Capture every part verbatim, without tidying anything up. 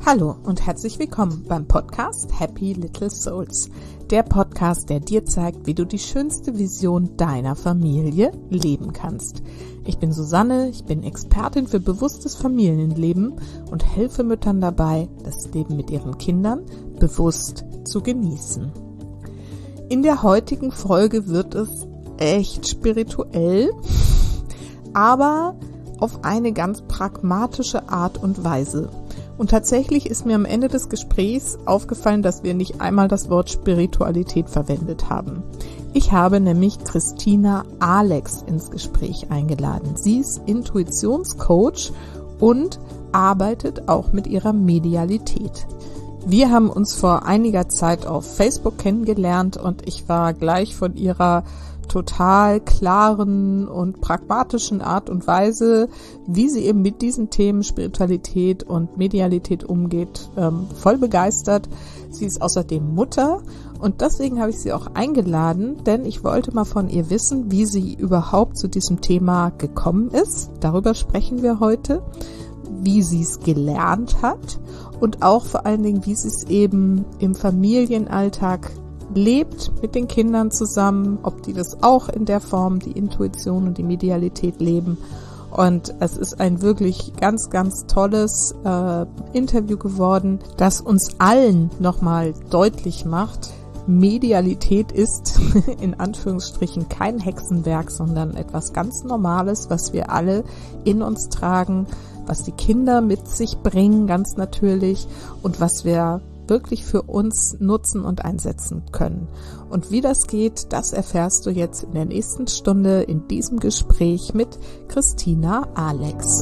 Hallo und herzlich willkommen beim Podcast Happy Little Souls. Der Podcast, der dir zeigt, wie du die schönste Vision deiner Familie leben kannst. Ich bin Susanne, ich bin Expertin für bewusstes Familienleben und helfe Müttern dabei, das Leben mit ihren Kindern bewusst zu genießen. In der heutigen Folge wird es echt spirituell, aber auf eine ganz pragmatische Art und Weise. Und tatsächlich ist mir am Ende des Gesprächs aufgefallen, dass wir nicht einmal das Wort Spiritualität verwendet haben. Ich habe nämlich Christina Alex ins Gespräch eingeladen. Sie ist Intuitionscoach und arbeitet auch mit ihrer Medialität. Wir haben uns vor einiger Zeit auf Facebook kennengelernt und ich war gleich von ihrer total klaren und pragmatischen Art und Weise, wie sie eben mit diesen Themen Spiritualität und Medialität umgeht, ähm, voll begeistert. Sie ist außerdem Mutter und deswegen habe ich sie auch eingeladen, denn ich wollte mal von ihr wissen, wie sie überhaupt zu diesem Thema gekommen ist. Darüber sprechen wir heute, wie sie es gelernt hat und auch vor allen Dingen, wie sie es eben im Familienalltag lebt mit den Kindern zusammen, ob die das auch in der Form, die Intuition und die Medialität leben. Und es ist ein wirklich ganz, ganz tolles äh, Interview geworden, das uns allen nochmal deutlich macht, Medialität ist in Anführungsstrichen kein Hexenwerk, sondern etwas ganz Normales, was wir alle in uns tragen, was die Kinder mit sich bringen, ganz natürlich, und was wir wirklich für uns nutzen und einsetzen können. Und wie das geht, das erfährst du jetzt in der nächsten Stunde in diesem Gespräch mit Christina Alex.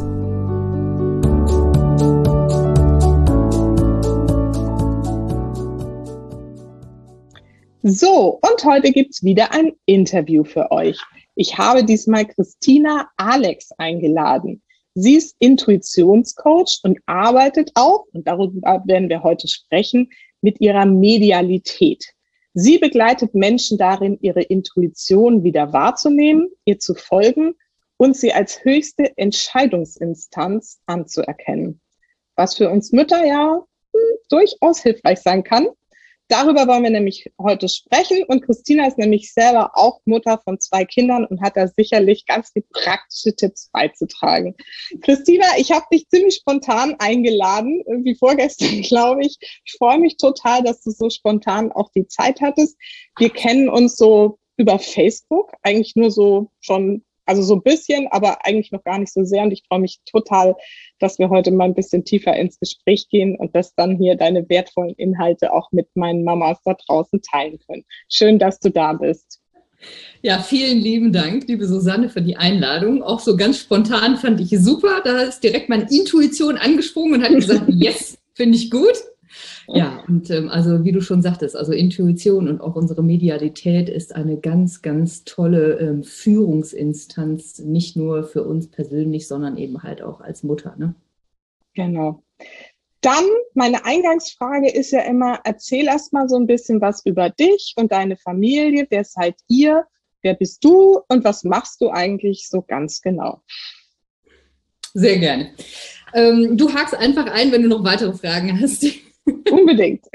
So, und heute gibt's wieder ein Interview für euch. Ich habe diesmal Christina Alex eingeladen. Sie ist Intuitionscoach und arbeitet auch, und darüber werden wir heute sprechen, mit ihrer Medialität. Sie begleitet Menschen darin, ihre Intuition wieder wahrzunehmen, ihr zu folgen und sie als höchste Entscheidungsinstanz anzuerkennen. Was für uns Mütter ja hm, durchaus hilfreich sein kann. Darüber wollen wir nämlich heute sprechen und Christina ist nämlich selber auch Mutter von zwei Kindern und hat da sicherlich ganz viele praktische Tipps beizutragen. Christina, ich habe dich ziemlich spontan eingeladen, irgendwie vorgestern, glaube ich. Ich freue mich total, dass du so spontan auch die Zeit hattest. Wir kennen uns so über Facebook, eigentlich nur so schon, also so ein bisschen, aber eigentlich noch gar nicht so sehr und ich freue mich total, dass wir heute mal ein bisschen tiefer ins Gespräch gehen und dass dann hier deine wertvollen Inhalte auch mit meinen Mamas da draußen teilen können. Schön, dass du da bist. Ja, vielen lieben Dank, liebe Susanne, für die Einladung. Auch so ganz spontan fand ich super. Da ist direkt meine Intuition angesprungen und hat gesagt, yes, finde ich gut. Ja, und ähm, also wie du schon sagtest, also Intuition und auch unsere Medialität ist eine ganz, ganz tolle ähm, Führungsinstanz, nicht nur für uns persönlich, sondern eben halt auch als Mutter, ne? Genau. Dann, meine Eingangsfrage ist ja immer, erzähl erst mal so ein bisschen was über dich und deine Familie. Wer seid ihr? Wer bist du? Und was machst du eigentlich so ganz genau? Sehr gerne. Ähm, du hakst einfach ein, wenn du noch weitere Fragen hast. Unbedingt.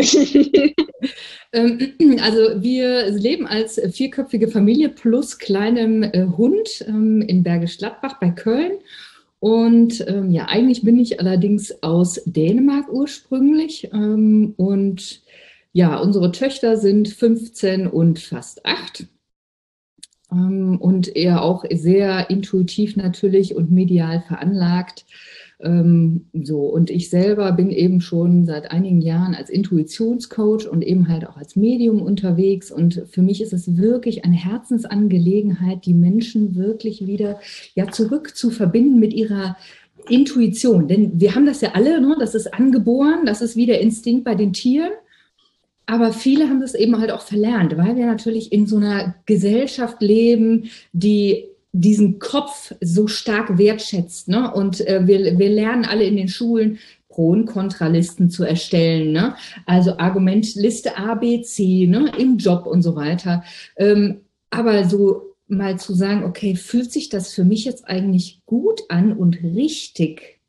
Also wir leben als vierköpfige Familie plus kleinem äh, Hund ähm, in Bergisch Gladbach bei Köln. Und ähm, ja, eigentlich bin ich allerdings aus Dänemark ursprünglich. Ähm, und ja, unsere Töchter sind fünfzehn und fast acht. Ähm, und eher auch sehr intuitiv natürlich und medial veranlagt. Ähm, so, und ich selber bin eben schon seit einigen Jahren als Intuitionscoach und eben halt auch als Medium unterwegs. Und für mich ist es wirklich eine Herzensangelegenheit, die Menschen wirklich wieder ja zurück zu verbinden mit ihrer Intuition. Denn wir haben das ja alle, ne? Das ist angeboren, das ist wie der Instinkt bei den Tieren. Aber viele haben das eben halt auch verlernt, weil wir natürlich in so einer Gesellschaft leben, die diesen Kopf so stark wertschätzt, ne? Und äh, wir, wir lernen alle in den Schulen, Pro- und Kontralisten zu erstellen, ne? Also Argumentliste A, B, C, ne? Im Job und so weiter. Ähm, aber so mal zu sagen, okay, fühlt sich das für mich jetzt eigentlich gut an und richtig?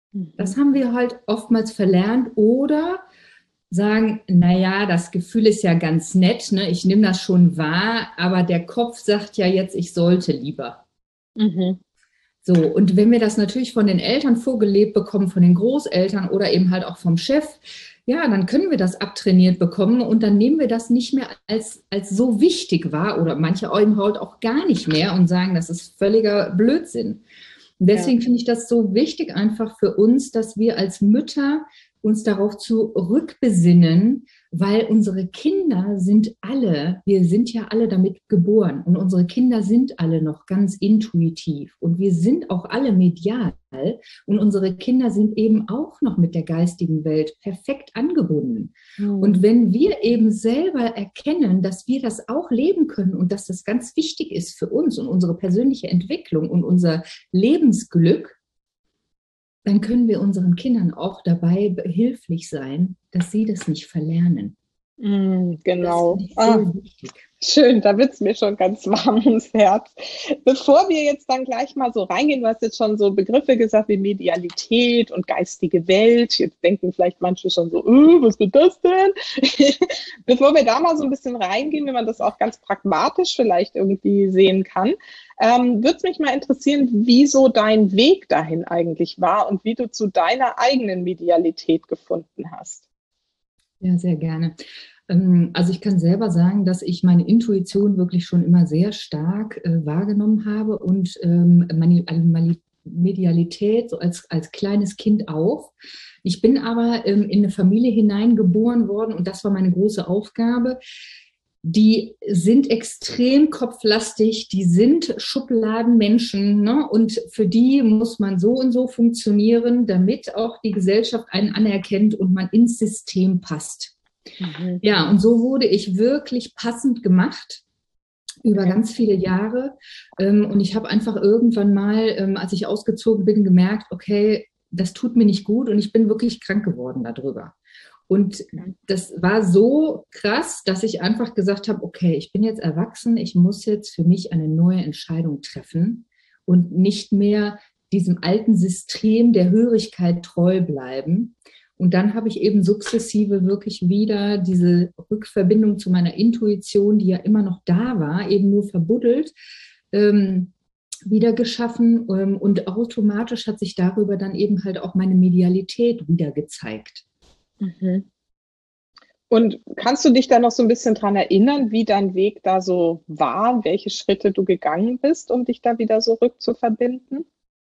Mhm. Das haben wir halt oftmals verlernt oder sagen, naja, das Gefühl ist ja ganz nett, ne? Ich nehme das schon wahr, aber der Kopf sagt ja jetzt, ich sollte lieber. Mhm. So, und wenn wir das natürlich von den Eltern vorgelebt bekommen, von den Großeltern oder eben halt auch vom Chef, ja, dann können wir das abtrainiert bekommen und dann nehmen wir das nicht mehr als, als so wichtig wahr oder manche eben halt auch gar nicht mehr und sagen, das ist völliger Blödsinn. Und deswegen Ja. finde ich das so wichtig einfach für uns, dass wir als Mütter uns darauf zurückbesinnen, weil unsere Kinder sind alle, wir sind ja alle damit geboren und unsere Kinder sind alle noch ganz intuitiv und wir sind auch alle medial und unsere Kinder sind eben auch noch mit der geistigen Welt perfekt angebunden. Mhm. Und wenn wir eben selber erkennen, dass wir das auch leben können und dass das ganz wichtig ist für uns und unsere persönliche Entwicklung und unser Lebensglück, dann können wir unseren Kindern auch dabei behilflich sein, dass sie das nicht verlernen. Mm, genau. Das finde ich so Ah, wichtig. schön, da wird's mir schon ganz warm ums Herz. Bevor wir jetzt dann gleich mal so reingehen, du hast jetzt schon so Begriffe gesagt wie Medialität und geistige Welt. Jetzt denken vielleicht manche schon so, äh, was wird das denn? Bevor wir da mal so ein bisschen reingehen, wenn man das auch ganz pragmatisch vielleicht irgendwie sehen kann, ähm, würde es mich mal interessieren, wie so dein Weg dahin eigentlich war und wie du zu deiner eigenen Medialität gefunden hast. Ja, sehr gerne. Also ich kann selber sagen, dass ich meine Intuition wirklich schon immer sehr stark äh, wahrgenommen habe und ähm, meine, meine Medialität so als, als kleines Kind auch. Ich bin aber ähm, in eine Familie hineingeboren worden und das war meine große Aufgabe. Die sind extrem kopflastig, die sind Schubladenmenschen, ne? Und für die muss man so und so funktionieren, damit auch die Gesellschaft einen anerkennt und man ins System passt. Mhm. Ja, und so wurde ich wirklich passend gemacht über ganz viele Jahre. Und ich habe einfach irgendwann mal, als ich ausgezogen bin, gemerkt, okay, das tut mir nicht gut und ich bin wirklich krank geworden darüber. Und das war so krass, dass ich einfach gesagt habe, okay, ich bin jetzt erwachsen, ich muss jetzt für mich eine neue Entscheidung treffen und nicht mehr diesem alten System der Hörigkeit treu bleiben. Und dann habe ich eben sukzessive wirklich wieder diese Rückverbindung zu meiner Intuition, die ja immer noch da war, eben nur verbuddelt, ähm, wieder geschaffen. Ähm, und automatisch hat sich darüber dann eben halt auch meine Medialität wieder gezeigt. Mhm. Und kannst du dich da noch so ein bisschen dran erinnern, wie dein Weg da so war, welche Schritte du gegangen bist, um dich da wieder so rückzuverbinden?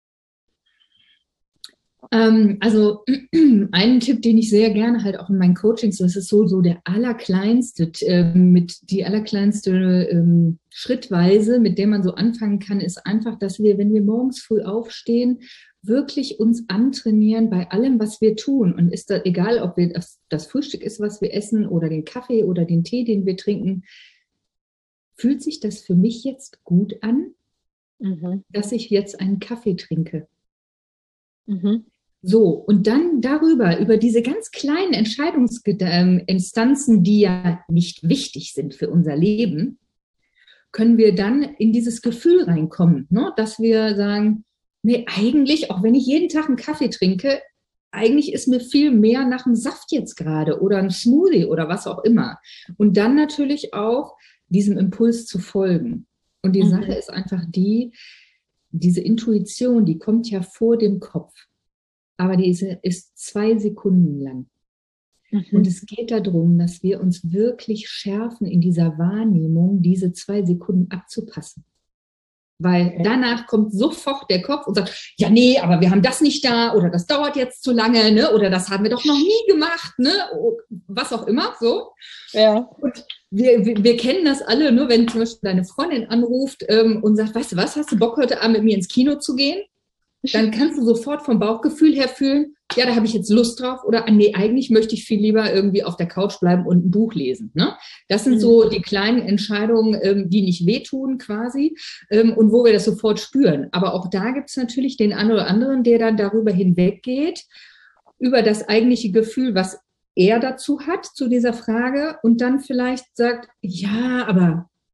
Ähm, also einen Tipp, den ich sehr gerne halt auch in meinen Coachings, das ist so, so der allerkleinste, äh, mit die allerkleinste ähm, Schrittweise, mit der man so anfangen kann, ist einfach, dass wir, wenn wir morgens früh aufstehen, wirklich uns antrainieren bei allem, was wir tun. Und ist da egal, ob wir das, das Frühstück ist, was wir essen oder den Kaffee oder den Tee, den wir trinken, fühlt sich das für mich jetzt gut an, mhm. dass ich jetzt einen Kaffee trinke? Mhm. So, und dann darüber, über diese ganz kleinen Entscheidungsinstanzen, die ja nicht wichtig sind für unser Leben, können wir dann in dieses Gefühl reinkommen, ne? Dass wir sagen, nee, eigentlich, auch wenn ich jeden Tag einen Kaffee trinke, eigentlich ist mir viel mehr nach einem Saft jetzt gerade oder einem Smoothie oder was auch immer. Und dann natürlich auch diesem Impuls zu folgen. Und die mhm. Sache ist einfach die, diese Intuition, die kommt ja vor dem Kopf. Aber diese ist zwei Sekunden lang. Mhm. Und es geht darum, dass wir uns wirklich schärfen in dieser Wahrnehmung, diese zwei Sekunden abzupassen. Weil okay. danach kommt sofort der Kopf und sagt, ja, nee, aber wir haben das nicht da oder das dauert jetzt zu lange, ne? Oder das haben wir doch noch nie gemacht, ne? Was auch immer, so. Ja. Und wir, wir, wir kennen das alle, nur wenn zum Beispiel deine Freundin anruft ähm, und sagt, weißt du was, hast du Bock, heute Abend mit mir ins Kino zu gehen? Dann kannst du sofort vom Bauchgefühl her fühlen, ja, da habe ich jetzt Lust drauf oder nee, eigentlich möchte ich viel lieber irgendwie auf der Couch bleiben und ein Buch lesen. Ne? Das sind so die kleinen Entscheidungen, ähm, die nicht wehtun quasi ähm, und wo wir das sofort spüren. Aber auch da gibt es natürlich den einen oder anderen, der dann darüber hinweggeht, über das eigentliche Gefühl, was er dazu hat, zu dieser Frage und dann vielleicht sagt, ja, aber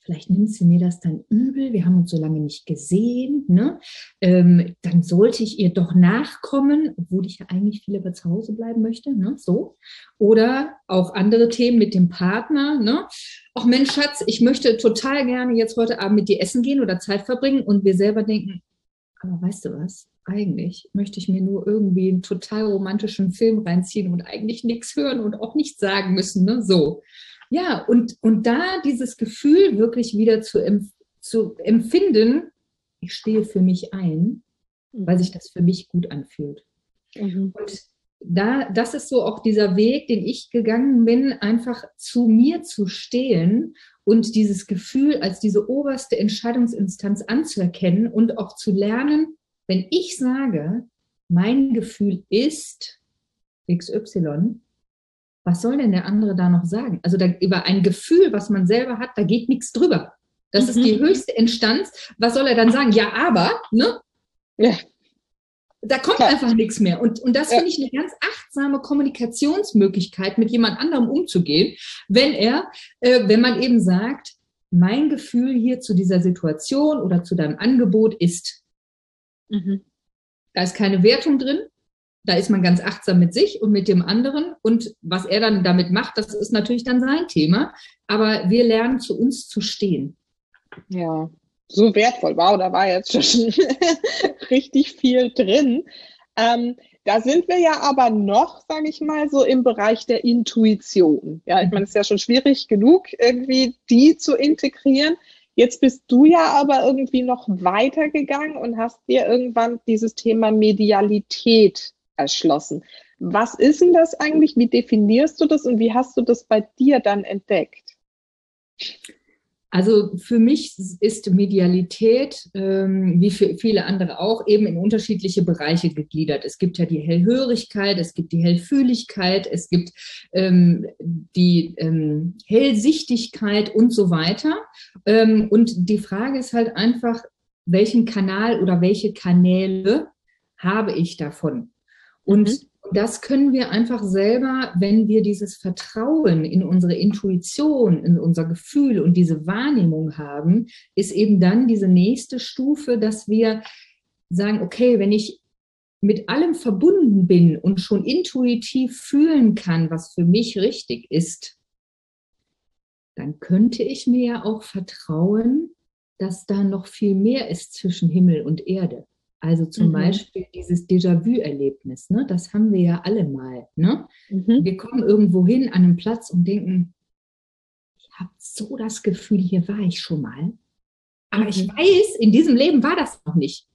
vielleicht nimmst du mir das dann übel, wir haben uns so lange nicht gesehen, ne? Ähm, dann sollte ich ihr doch nachkommen, obwohl ich ja eigentlich viel lieber zu Hause bleiben möchte, ne? So. Oder auch andere Themen mit dem Partner, ne? Ach Mensch, Schatz, ich möchte total gerne jetzt heute Abend mit dir essen gehen oder Zeit verbringen und wir selber denken, aber weißt du was? Eigentlich möchte ich mir nur irgendwie einen total romantischen Film reinziehen und eigentlich nichts hören und auch nichts sagen müssen, ne? So. Ja, und, und da dieses Gefühl wirklich wieder zu, empf- zu empfinden, ich stehe für mich ein, weil sich das für mich gut anfühlt. Mhm. Und da, das ist so auch dieser Weg, den ich gegangen bin, einfach zu mir zu stehen und dieses Gefühl als diese oberste Entscheidungsinstanz anzuerkennen und auch zu lernen, wenn ich sage, mein Gefühl ist X Y, was soll denn der andere da noch sagen? Also da, über ein Gefühl, was man selber hat, da geht nichts drüber. Das Mhm. ist die höchste Instanz. Was soll er dann sagen? Ja, aber, ne? Ja. Da kommt Klar. einfach nichts mehr. Und, und das Ja. finde ich eine ganz achtsame Kommunikationsmöglichkeit, mit jemand anderem umzugehen, wenn er, äh, wenn man eben sagt, mein Gefühl hier zu dieser Situation oder zu deinem Angebot ist, Mhm. da ist keine Wertung drin. Da ist man ganz achtsam mit sich und mit dem anderen. Und was er dann damit macht, das ist natürlich dann sein Thema. Aber wir lernen, zu uns zu stehen. Ja, so wertvoll. Wow, da war jetzt schon richtig viel drin. Ähm, da sind wir ja aber noch, sage ich mal, so im Bereich der Intuition. Ja, ich meine, es ist ja schon schwierig genug, irgendwie die zu integrieren. Jetzt bist du ja aber irgendwie noch weitergegangen und hast dir irgendwann dieses Thema Medialität erschlossen. Was ist denn das eigentlich? Wie definierst du das und wie hast du das bei dir dann entdeckt? Also für mich ist Medialität, ähm, wie für viele andere auch, eben in unterschiedliche Bereiche gegliedert. Es gibt ja die Hellhörigkeit, es gibt die Hellfühligkeit, es gibt ähm, die ähm, Hellsichtigkeit und so weiter. Ähm, und die Frage ist halt einfach, welchen Kanal oder welche Kanäle habe ich davon? Und mhm. das können wir einfach selber, wenn wir dieses Vertrauen in unsere Intuition, in unser Gefühl und diese Wahrnehmung haben, ist eben dann diese nächste Stufe, dass wir sagen, okay, wenn ich mit allem verbunden bin und schon intuitiv fühlen kann, was für mich richtig ist, dann könnte ich mir ja auch vertrauen, dass da noch viel mehr ist zwischen Himmel und Erde. Also zum mhm. Beispiel dieses Déjà-vu-Erlebnis, ne? Das haben wir ja alle mal. Ne? Mhm. Wir kommen irgendwo hin an einen Platz und denken, ich habe so das Gefühl, hier war ich schon mal. Aber mhm. ich weiß, in diesem Leben war das noch nicht.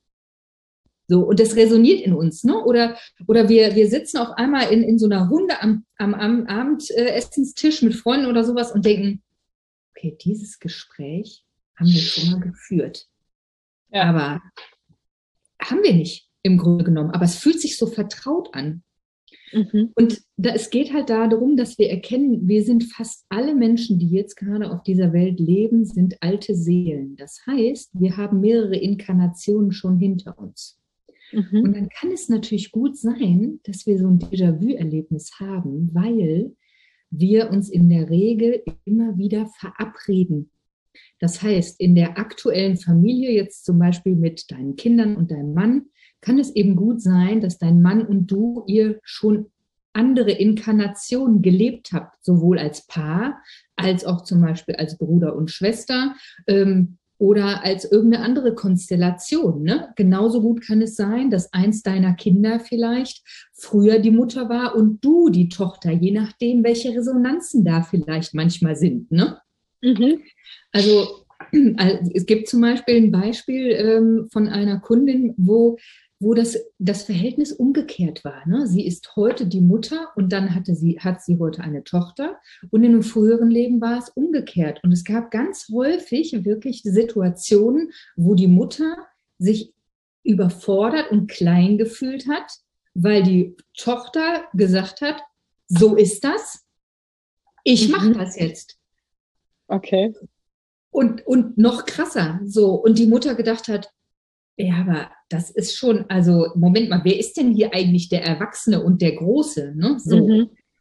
So, und das resoniert in uns. Ne? Oder, oder wir, wir sitzen auf einmal in, in so einer Runde am, am, am Abendessenstisch mit Freunden oder sowas und denken, okay, dieses Gespräch haben wir schon mal geführt. Ja. Aber haben wir nicht im Grunde genommen, aber es fühlt sich so vertraut an. Mhm. Und da, es geht halt darum, dass wir erkennen, wir sind fast alle Menschen, die jetzt gerade auf dieser Welt leben, sind alte Seelen. Das heißt, wir haben mehrere Inkarnationen schon hinter uns. Mhm. Und dann kann es natürlich gut sein, dass wir so ein Déjà-vu-Erlebnis haben, weil wir uns in der Regel immer wieder verabreden. Das heißt, in der aktuellen Familie, jetzt zum Beispiel mit deinen Kindern und deinem Mann, kann es eben gut sein, dass dein Mann und du ihr schon andere Inkarnationen gelebt habt, sowohl als Paar, als auch zum Beispiel als Bruder und Schwester ähm, oder als irgendeine andere Konstellation. Ne? Genauso gut kann es sein, dass eins deiner Kinder vielleicht früher die Mutter war und du die Tochter, je nachdem, welche Resonanzen da vielleicht manchmal sind, ne? Mhm. Also, also es gibt zum Beispiel ein Beispiel ähm, von einer Kundin, wo, wo das, das Verhältnis umgekehrt war. Ne? Sie ist heute die Mutter und dann hatte sie, hat sie heute eine Tochter und in einem früheren Leben war es umgekehrt. Und es gab ganz häufig wirklich Situationen, wo die Mutter sich überfordert und klein gefühlt hat, weil die Tochter gesagt hat, so ist das, ich mache Mhm. das jetzt. Okay. Und, und noch krasser, so. Und die Mutter gedacht hat, ja, aber das ist schon, also, Moment mal, wer ist denn hier eigentlich der Erwachsene und der Große, ne? So. Mhm.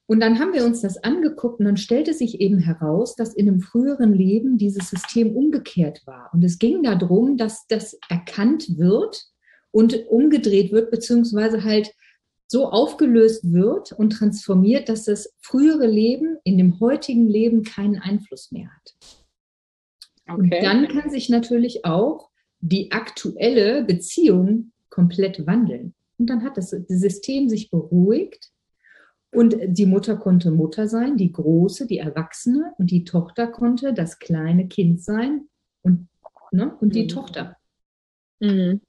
Und dann haben wir uns das angeguckt und dann stellte sich eben heraus, dass in einem früheren Leben dieses System umgekehrt war. Und es ging darum, dass das erkannt wird und umgedreht wird, beziehungsweise halt so aufgelöst wird und transformiert, dass das frühere Leben in dem heutigen Leben keinen Einfluss mehr hat. Okay. Und dann kann sich natürlich auch die aktuelle Beziehung komplett wandeln. Und dann hat das System sich beruhigt. Und die Mutter konnte Mutter sein, die Große, die Erwachsene, und die Tochter konnte das kleine Kind sein und, ne, und die mhm. Tochter. Mhm.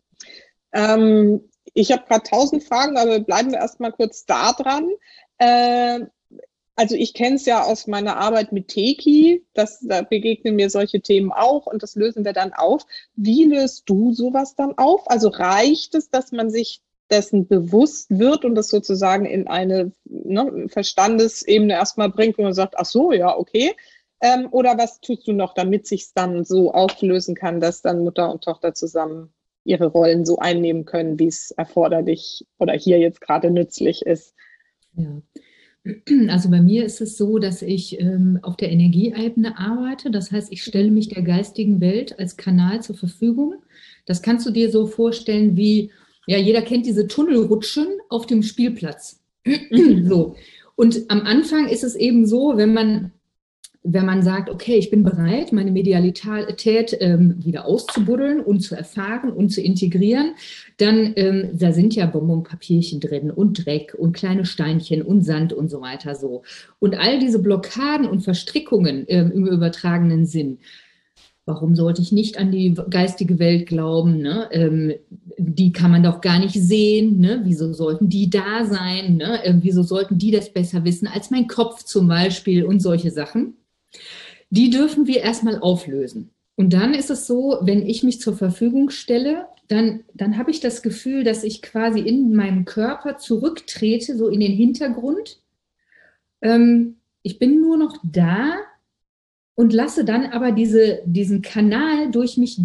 Ähm, ich habe gerade tausend Fragen, aber bleiben wir erstmal kurz da dran. Äh, also ich kenne es ja aus meiner Arbeit mit Teki, das, da begegnen mir solche Themen auch und das lösen wir dann auf. Wie löst du sowas dann auf? Also reicht es, dass man sich dessen bewusst wird und das sozusagen in eine ne, Verstandesebene erstmal bringt, wo man sagt, ach so, ja, okay. Ähm, oder was tust du noch, damit sich es dann so auflösen kann, dass dann Mutter und Tochter zusammen ihre Rollen so einnehmen können, wie es erforderlich oder hier jetzt gerade nützlich ist? Ja. Also bei mir ist es so, dass ich ähm, auf der Energieebene arbeite. Das heißt, ich stelle mich der geistigen Welt als Kanal zur Verfügung. Das kannst du dir so vorstellen wie, ja, jeder kennt diese Tunnelrutschen auf dem Spielplatz. So. Und am Anfang ist es eben so, wenn man, wenn man sagt, okay, ich bin bereit, meine Medialität ähm, wieder auszubuddeln und zu erfahren und zu integrieren, dann, ähm, da sind ja Bonbonpapierchen drin und Dreck und kleine Steinchen und Sand und so weiter so. Und all diese Blockaden und Verstrickungen ähm, im übertragenen Sinn, warum sollte ich nicht an die geistige Welt glauben? Ne? Ähm, die kann man doch gar nicht sehen. Ne? Wieso sollten die da sein? Ne? Ähm, wieso sollten die das besser wissen als mein Kopf zum Beispiel und solche Sachen? Die dürfen wir erstmal auflösen. Und dann ist es so, wenn ich mich zur Verfügung stelle, dann, dann habe ich das Gefühl, dass ich quasi in meinem Körper zurücktrete, so in den Hintergrund. Ähm, ich bin nur noch da. Und lasse dann aber diese, diesen Kanal durch mich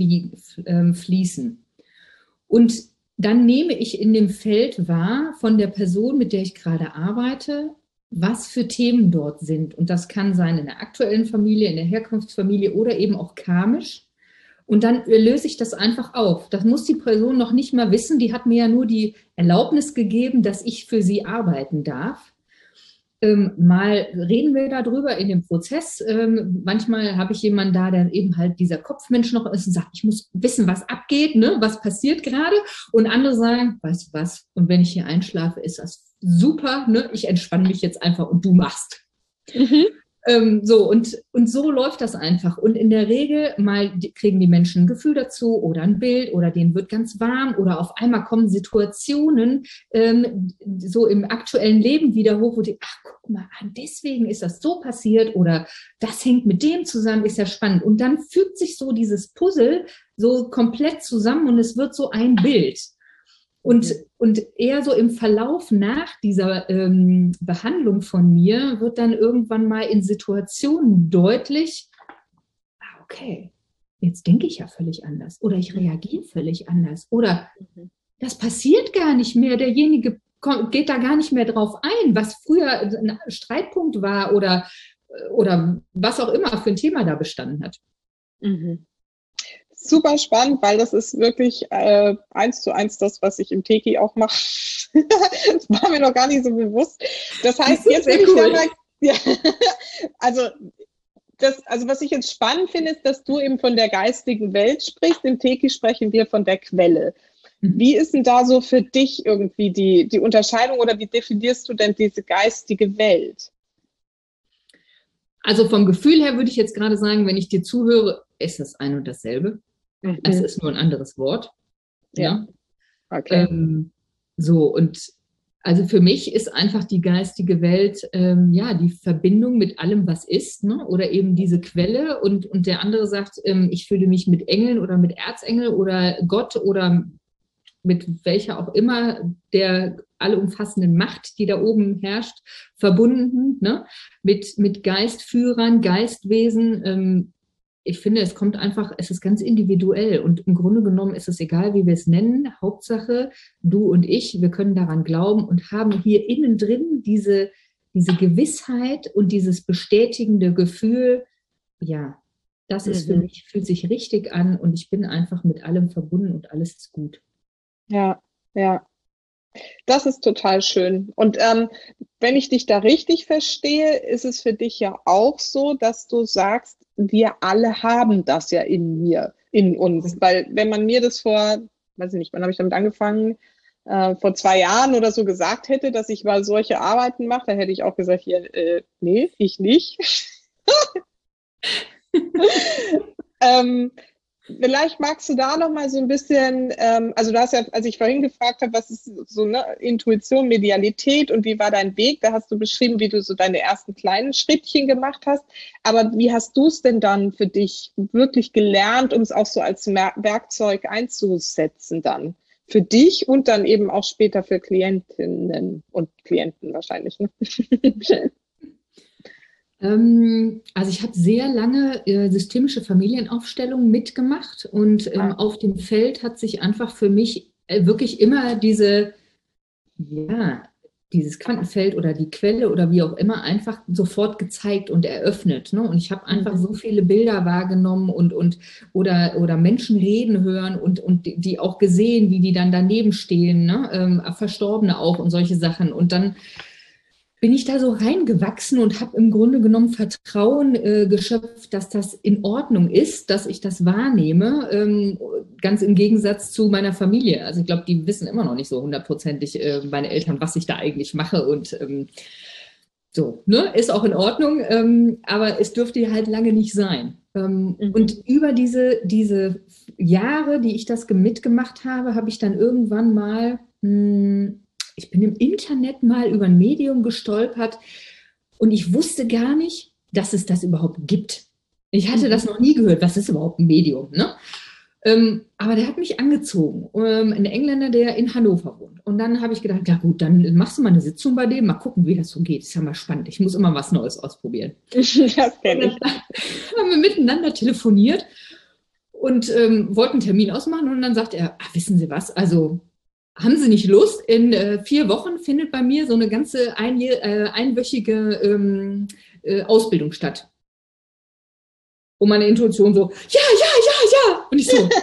durchfließen. Und dann nehme ich in dem Feld wahr von der Person, mit der ich gerade arbeite, was für Themen dort sind. Und das kann sein in der aktuellen Familie, in der Herkunftsfamilie oder eben auch karmisch. Und dann löse ich das einfach auf. Das muss die Person noch nicht mal wissen. Die hat mir ja nur die Erlaubnis gegeben, dass ich für sie arbeiten darf. Ähm, mal reden wir darüber in dem Prozess. Ähm, manchmal habe ich jemanden da, der eben halt dieser Kopfmensch noch ist und sagt, ich muss wissen, was abgeht, ne? Was passiert gerade. Und andere sagen, weißt du was, und wenn ich hier einschlafe, ist das super, ne? Ich entspanne mich jetzt einfach und du machst. Mhm. Ähm, so, und, und so läuft das einfach. Und in der Regel mal die, kriegen die Menschen ein Gefühl dazu oder ein Bild oder denen wird ganz warm oder auf einmal kommen Situationen ähm, so im aktuellen Leben wieder hoch, wo die, ach, guck mal an, deswegen ist das so passiert oder das hängt mit dem zusammen, ist ja spannend. Und dann fügt sich so dieses Puzzle so komplett zusammen und es wird so ein Bild. Und, und eher so im Verlauf nach dieser ähm, Behandlung von mir wird dann irgendwann mal in Situationen deutlich, ah, okay, jetzt denke ich ja völlig anders oder ich reagiere völlig anders oder das passiert gar nicht mehr, derjenige kommt, geht da gar nicht mehr drauf ein, was früher ein Streitpunkt war oder, oder was auch immer für ein Thema da bestanden hat. Mhm. Super spannend, weil das ist wirklich äh, eins zu eins das, was ich im Teki auch mache. Das war mir noch gar nicht so bewusst. Das heißt, das jetzt bin ich cool. mal, ja, also, das, also was ich jetzt spannend finde, ist, dass du eben von der geistigen Welt sprichst. Im Teki sprechen wir von der Quelle. Wie ist denn da so für dich irgendwie die, die Unterscheidung oder wie definierst du denn diese geistige Welt? Also vom Gefühl her würde ich jetzt gerade sagen, wenn ich dir zuhöre, ist das ein und dasselbe. Mhm. Es ist nur ein anderes Wort. Ja. Ne? Okay. Ähm, so, und also für mich ist einfach die geistige Welt, ähm, ja, die Verbindung mit allem, was ist, ne? Oder eben diese Quelle. Und, und der andere sagt, ähm, ich fühle mich mit Engeln oder mit Erzengel oder Gott oder mit welcher auch immer der allumfassenden Macht, die da oben herrscht, verbunden, ne? mit, mit Geistführern, Geistwesen. Ähm, ich finde, es kommt einfach, es ist ganz individuell und im Grunde genommen ist es egal, wie wir es nennen. Hauptsache, du und ich, wir können daran glauben und haben hier innen drin diese, diese Gewissheit und dieses bestätigende Gefühl, ja, das ist für Mhm. mich, fühlt sich richtig an und ich bin einfach mit allem verbunden und alles ist gut. Ja, ja. Das ist total schön. Und ähm, wenn ich dich da richtig verstehe, ist es für dich ja auch so, dass du sagst, wir alle haben das ja in mir, in uns. Weil wenn man mir das vor, weiß ich nicht, wann habe ich damit angefangen, äh, vor zwei Jahren oder so gesagt hätte, dass ich mal solche Arbeiten mache, dann hätte ich auch gesagt, hier, äh, nee, ich nicht. ähm, Vielleicht magst du da noch mal so ein bisschen, ähm, also du hast ja, als ich vorhin gefragt habe, was ist so ne, Intuition, Medialität und wie war dein Weg, da hast du beschrieben, wie du so deine ersten kleinen Schrittchen gemacht hast. Aber wie hast du es denn dann für dich wirklich gelernt, um es auch so als Mer- Werkzeug einzusetzen dann? Für dich und dann eben auch später für Klientinnen und Klienten wahrscheinlich. Ne? Ähm, also ich habe sehr lange äh, systemische Familienaufstellungen mitgemacht und ähm, Ah. auf dem Feld hat sich einfach für mich äh, wirklich immer diese, ja, dieses Quantenfeld oder die Quelle oder wie auch immer einfach sofort gezeigt und eröffnet. Ne? Und ich habe einfach Mhm. so viele Bilder wahrgenommen und, und oder, oder Menschen reden hören und, und die, die auch gesehen, wie die dann daneben stehen, ne? ähm, Verstorbene auch und solche Sachen. Und dann bin ich da so reingewachsen und habe im Grunde genommen Vertrauen äh, geschöpft, dass das in Ordnung ist, dass ich das wahrnehme, ähm, ganz im Gegensatz zu meiner Familie. Also ich glaube, die wissen immer noch nicht so hundertprozentig, äh, meine Eltern, was ich da eigentlich mache und ähm, so, ne, ist auch in Ordnung, ähm, aber es dürfte halt lange nicht sein. Ähm, Mhm. Und über diese, diese Jahre, die ich das mitgemacht habe, habe ich dann irgendwann mal, mh, ich bin im Internet mal über ein Medium gestolpert und ich wusste gar nicht, dass es das überhaupt gibt. Ich hatte Mhm. das noch nie gehört. Was ist überhaupt ein Medium? Ne? Ähm, aber der hat mich angezogen. Ähm, ein Engländer, der in Hannover wohnt. Und dann habe ich gedacht, ja gut, dann machst du mal eine Sitzung bei dem, mal gucken, wie das so geht. Ist ja mal spannend. Ich muss immer was Neues ausprobieren. Das kenne ich. Und dann haben wir miteinander telefoniert und ähm, wollten einen Termin ausmachen. Und dann sagt er, ah, wissen Sie was, also haben Sie nicht Lust? In äh, vier Wochen findet bei mir so eine ganze einjähr, äh, einwöchige ähm, äh, Ausbildung statt. Und meine Intuition so, ja, ja, ja, ja. Und ich so,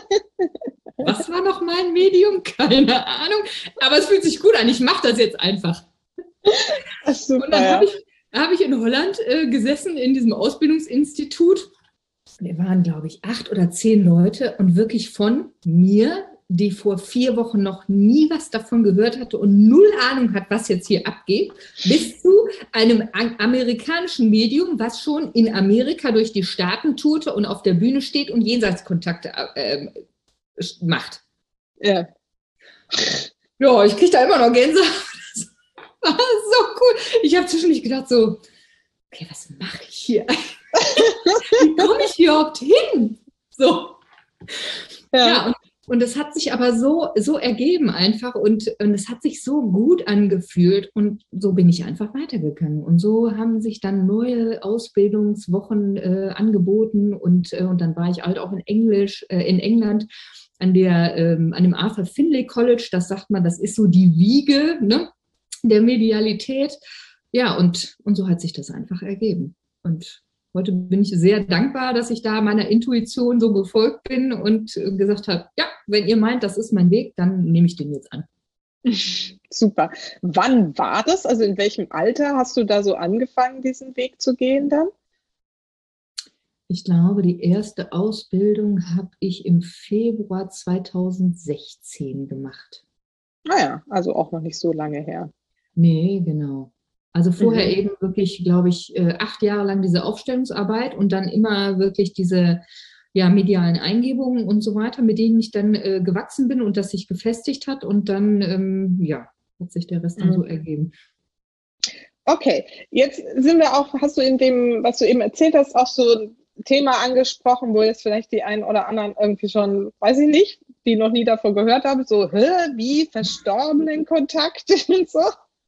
was war noch mein Medium? Keine Ahnung. Aber es fühlt sich gut an. Ich mache das jetzt einfach. Das ist super, Und dann ja. habe ich, hab ich in Holland äh, gesessen in diesem Ausbildungsinstitut. Wir waren, glaube ich, acht oder zehn Leute und wirklich von mir, die vor vier Wochen noch nie was davon gehört hatte und null Ahnung hat, was jetzt hier abgeht, bis zu einem amerikanischen Medium, was schon in Amerika durch die Staaten tourte und auf der Bühne steht und Jenseitskontakte äh, macht. Ja. Ja, ich kriege da immer noch Gänsehaut. Das war so cool. Ich habe zwischendurch gedacht so, okay, was mache ich hier? Wie komme ich hier überhaupt hin? So. Ja, ja und, und es hat sich aber so, so ergeben einfach und, und es hat sich so gut angefühlt und so bin ich einfach weitergegangen. Und so haben sich dann neue Ausbildungswochen äh, angeboten und, äh, und dann war ich halt auch in Englisch, äh, in England an, der, ähm, an dem Arthur Findlay College. Das sagt man, das ist so die Wiege, ne, der Medialität. Ja, und, und so hat sich das einfach ergeben. Und heute bin ich sehr dankbar, dass ich da meiner Intuition so gefolgt bin und gesagt habe, ja, wenn ihr meint, das ist mein Weg, dann nehme ich den jetzt an. Super. Wann war das? Also in welchem Alter hast du da so angefangen, diesen Weg zu gehen dann? Ich glaube, die erste Ausbildung habe ich im Februar zweitausendsechzehn gemacht. Naja, also auch noch nicht so lange her. Nee, genau. Also vorher Mhm. eben wirklich, glaube ich, äh, acht Jahre lang diese Aufstellungsarbeit und dann immer wirklich diese ja, medialen Eingebungen und so weiter, mit denen ich dann äh, gewachsen bin und das sich gefestigt hat und dann, ähm, ja, hat sich der Rest dann Mhm. so ergeben. Okay, jetzt sind wir auch, hast du in dem, was du eben erzählt hast, auch so ein Thema angesprochen, wo jetzt vielleicht die einen oder anderen irgendwie schon, weiß ich nicht, die noch nie davon gehört haben, so, hä, wie verstorbenen Kontakt und so.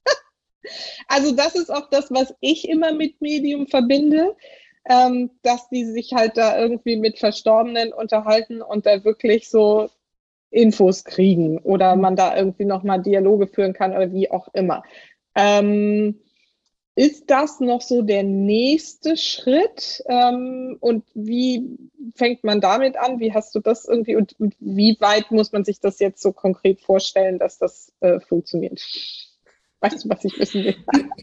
Also das ist auch das, was ich immer mit Medium verbinde, ähm, dass die sich halt da irgendwie mit Verstorbenen unterhalten und da wirklich so Infos kriegen oder man da irgendwie nochmal Dialoge führen kann oder wie auch immer. Ähm, ist das noch so der nächste Schritt? Ähm, und wie fängt man damit an? Wie hast du das irgendwie und, und wie weit muss man sich das jetzt so konkret vorstellen, dass das äh, funktioniert? Weißt du, was ich wissen will?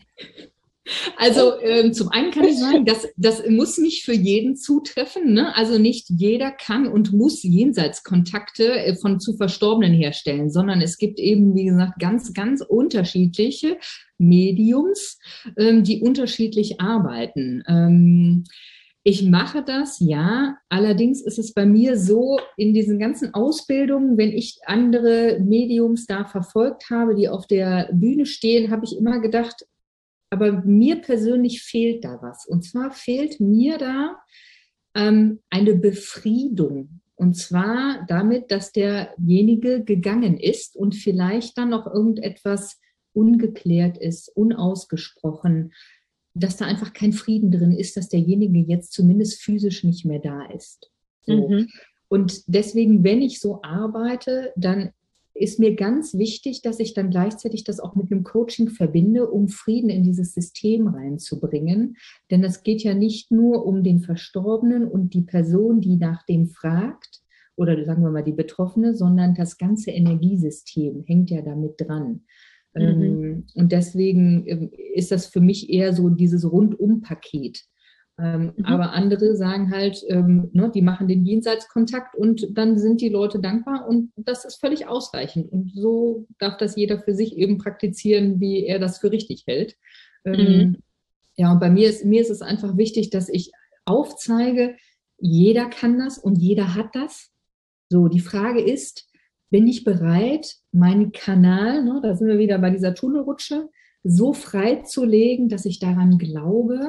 Also ähm, zum einen kann ich sagen, das, das muss nicht für jeden zutreffen. Ne? Also nicht jeder kann und muss Jenseitskontakte äh, von zu Verstorbenen herstellen, sondern es gibt eben, wie gesagt, ganz, ganz unterschiedliche Mediums, ähm, die unterschiedlich arbeiten. Ähm, ich mache das, ja. Allerdings ist es bei mir so, in diesen ganzen Ausbildungen, wenn ich andere Mediums da verfolgt habe, die auf der Bühne stehen, habe ich immer gedacht, aber mir persönlich fehlt da was. Und zwar fehlt mir da ähm, eine Befriedung. Und zwar damit, dass derjenige gegangen ist und vielleicht dann noch irgendetwas ungeklärt ist, unausgesprochen, dass da einfach kein Frieden drin ist, dass derjenige jetzt zumindest physisch nicht mehr da ist. So. Mhm. Und deswegen, wenn ich so arbeite, dann ist mir ganz wichtig, dass ich dann gleichzeitig das auch mit einem Coaching verbinde, um Frieden in dieses System reinzubringen. Denn es geht ja nicht nur um den Verstorbenen und die Person, die nach dem fragt, oder sagen wir mal die Betroffene, sondern das ganze Energiesystem hängt ja damit dran. Mhm. Und deswegen ist das für mich eher so dieses Rundum-Paket. Ähm, mhm. Aber andere sagen halt, ähm, ne, die machen den Jenseitskontakt und dann sind die Leute dankbar und das ist völlig ausreichend. Und so darf das jeder für sich eben praktizieren, wie er das für richtig hält. Ähm, mhm. Ja, und bei mir ist, mir ist es einfach wichtig, dass ich aufzeige, jeder kann das und jeder hat das. So, die Frage ist, bin ich bereit, meinen Kanal, ne, da sind wir wieder bei dieser Tunnelrutsche, so freizulegen, dass ich daran glaube,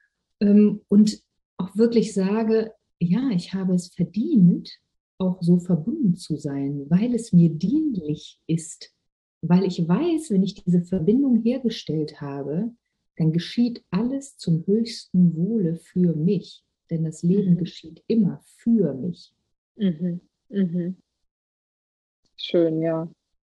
und auch wirklich sage, ja, ich habe es verdient, auch so verbunden zu sein, weil es mir dienlich ist. Weil ich weiß, wenn ich diese Verbindung hergestellt habe, dann geschieht alles zum höchsten Wohle für mich. Denn das Leben mhm. geschieht immer für mich. Mhm. Mhm. Schön, ja.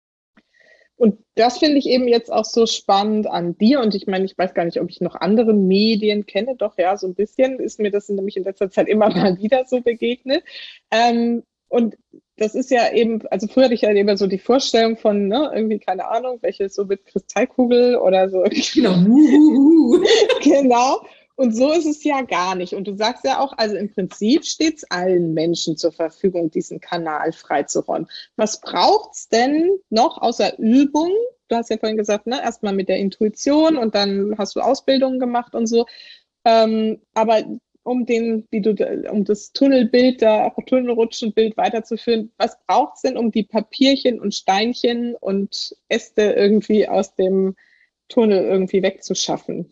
Und das finde ich eben jetzt auch so spannend an dir. Und ich meine, ich weiß gar nicht, ob ich noch andere Medien kenne. Doch, ja, so ein bisschen ist mir das nämlich in letzter Zeit immer mal wieder so begegnet. Ähm, und das ist ja eben, also früher hatte ich ja immer so die Vorstellung von, ne, irgendwie, keine Ahnung, welche so mit Kristallkugel oder so. Genau. Genau. Und so ist es ja gar nicht. Und du sagst ja auch, also im Prinzip steht es allen Menschen zur Verfügung, diesen Kanal freizuräumen. Was braucht es denn noch außer Übung? Du hast ja vorhin gesagt, ne, erstmal mit der Intuition und dann hast du Ausbildungen gemacht und so. Ähm, aber um den, wie du, um das Tunnelbild, da Tunnelrutschenbild weiterzuführen, was braucht es denn, um die Papierchen und Steinchen und Äste irgendwie aus dem Tunnel irgendwie wegzuschaffen?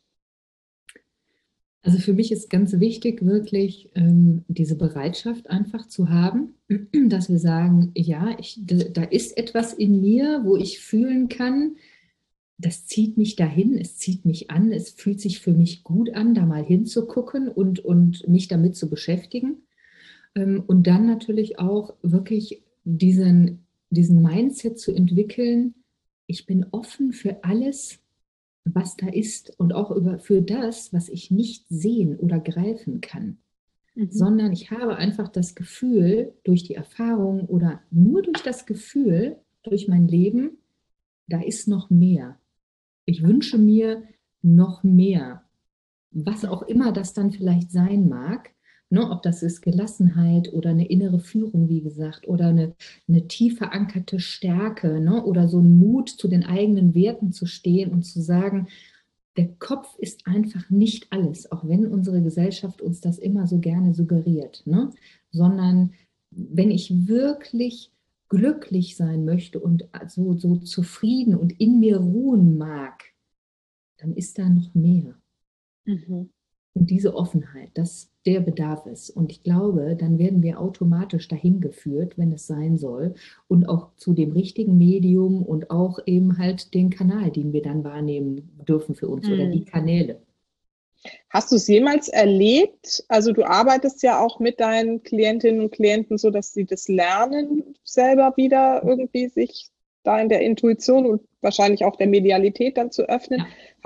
Also für mich ist ganz wichtig, wirklich ähm, diese Bereitschaft einfach zu haben, dass wir sagen, ja, ich, da ist etwas in mir, wo ich fühlen kann, das zieht mich dahin, es zieht mich an, es fühlt sich für mich gut an, da mal hinzugucken und, und mich damit zu beschäftigen. Ähm, und dann natürlich auch wirklich diesen, diesen Mindset zu entwickeln, ich bin offen für alles, was da ist und auch über, für das, was ich nicht sehen oder greifen kann. Mhm. Sondern ich habe einfach das Gefühl, durch die Erfahrung oder nur durch das Gefühl, durch mein Leben, da ist noch mehr. Ich wünsche mir noch mehr. Was auch immer das dann vielleicht sein mag, ne, ob das ist Gelassenheit oder eine innere Führung, wie gesagt, oder eine, eine tief verankerte Stärke, ne, oder so ein Mut, zu den eigenen Werten zu stehen und zu sagen, der Kopf ist einfach nicht alles, auch wenn unsere Gesellschaft uns das immer so gerne suggeriert, ne, sondern wenn ich wirklich glücklich sein möchte und so, so zufrieden und in mir ruhen mag, dann ist da noch mehr. Mhm. Und diese Offenheit, das, der bedarf es. Und ich glaube, dann werden wir automatisch dahin geführt, wenn es sein soll. Und auch zu dem richtigen Medium und auch eben halt den Kanal, den wir dann wahrnehmen dürfen für uns, mhm. oder die Kanäle. Hast du es jemals erlebt? Also du arbeitest ja auch mit deinen Klientinnen und Klienten so, dass sie das lernen, selber wieder irgendwie sich da in der Intuition und wahrscheinlich auch der Medialität dann zu öffnen. Ja.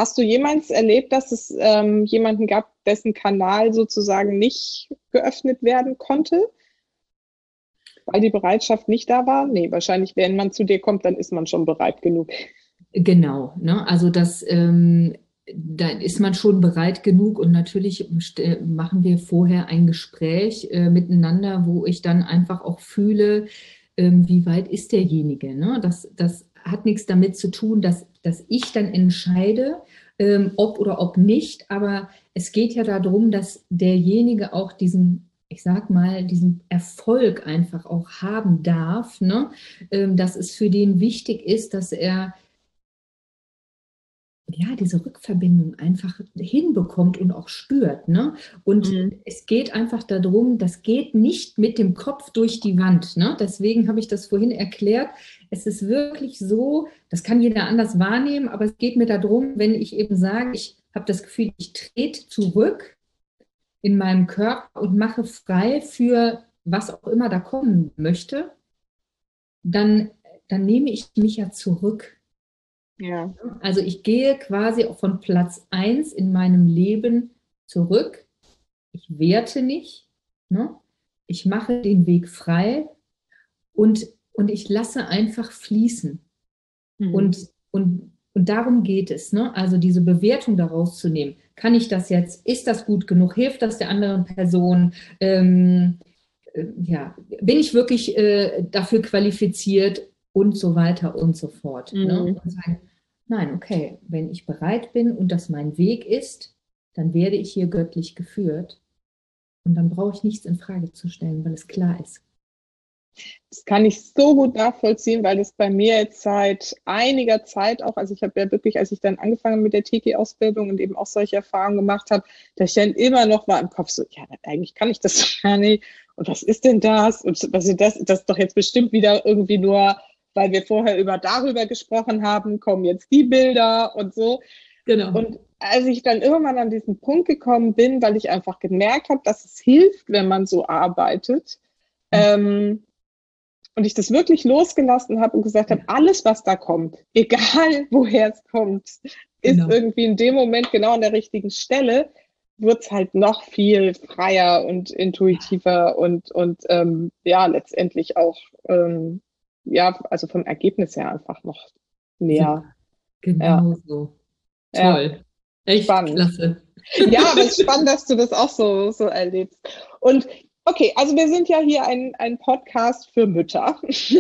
Hast du jemals erlebt, dass es ähm, jemanden gab, dessen Kanal sozusagen nicht geöffnet werden konnte, weil die Bereitschaft nicht da war? Nee, wahrscheinlich, wenn man zu dir kommt, dann ist man schon bereit genug. Genau, ne? Also das, ähm, da ist man schon bereit genug und natürlich st- machen wir vorher ein Gespräch äh, miteinander, wo ich dann einfach auch fühle, ähm, wie weit ist derjenige, ne? Das, das hat nichts damit zu tun, dass, dass ich dann entscheide, ähm, ob oder ob nicht, aber es geht ja darum, dass derjenige auch diesen, ich sag mal, diesen Erfolg einfach auch haben darf, ne? Ähm, dass es für den wichtig ist, dass er ja, diese Rückverbindung einfach hinbekommt und auch spürt, ne? Und Mhm. es geht einfach darum, das geht nicht mit dem Kopf durch die Wand, ne? Deswegen habe ich das vorhin erklärt. Es ist wirklich so, das kann jeder anders wahrnehmen, aber es geht mir darum, wenn ich eben sage, ich habe das Gefühl, ich trete zurück in meinem Körper und mache frei für was auch immer da kommen möchte, dann, dann nehme ich mich ja zurück. Ja. Also ich gehe quasi auch von Platz eins in meinem Leben zurück. Ich werte nicht. Ne? Ich mache den Weg frei und, und ich lasse einfach fließen. Mhm. Und, und, und darum geht es. Ne? Also diese Bewertung daraus zu nehmen. Kann ich das jetzt? Ist das gut genug? Hilft das der anderen Person? Ähm, äh, ja, bin ich wirklich äh, dafür qualifiziert? Und so weiter und so fort. Mhm. Ne? Und sagen, nein, okay, wenn ich bereit bin und das mein Weg ist, dann werde ich hier göttlich geführt. Und dann brauche ich nichts in Frage zu stellen, weil es klar ist. Das kann ich so gut nachvollziehen, weil das bei mir jetzt seit einiger Zeit auch, also ich habe ja wirklich, als ich dann angefangen habe mit der T G-Ausbildung und eben auch solche Erfahrungen gemacht habe, dass ich dann immer noch mal im Kopf so, ja, eigentlich kann ich das gar nicht. Und was ist denn das? Und was ist das? Das ist doch jetzt bestimmt wieder irgendwie nur, weil wir vorher über darüber gesprochen haben, kommen jetzt die Bilder und so. Genau. Und als ich dann irgendwann an diesen Punkt gekommen bin, weil ich einfach gemerkt habe, dass es hilft, wenn man so arbeitet, Mhm. ähm, und ich das wirklich losgelassen habe und gesagt habe, alles, was da kommt, egal woher es kommt, ist Genau. irgendwie in dem Moment genau an der richtigen Stelle, wird es halt noch viel freier und intuitiver und, und ähm, ja, letztendlich auch, ähm, ja, also vom Ergebnis her einfach noch mehr. Super. Genau so. Ja, Toll. Echt spannend. klasse. Ja, aber es ist spannend, dass du das auch so, so erlebst. Und okay, also wir sind ja hier ein, ein Podcast für Mütter.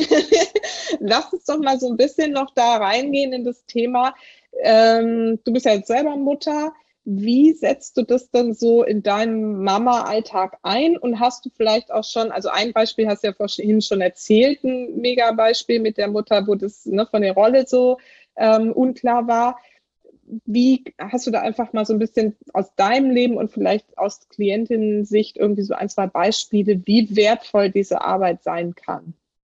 Lass uns doch mal so ein bisschen noch da reingehen in das Thema. Ähm, du bist ja jetzt selber Mutter. Wie setzt du das dann so in deinem Mama-Alltag ein? Und hast du vielleicht auch schon, also ein Beispiel hast du ja vorhin schon erzählt, ein Mega-Beispiel mit der Mutter, wo das ne, von der Rolle so ähm, unklar war. Wie hast du da einfach mal so ein bisschen aus deinem Leben und vielleicht aus Klientinnen-Sicht irgendwie so ein, zwei Beispiele, wie wertvoll diese Arbeit sein kann?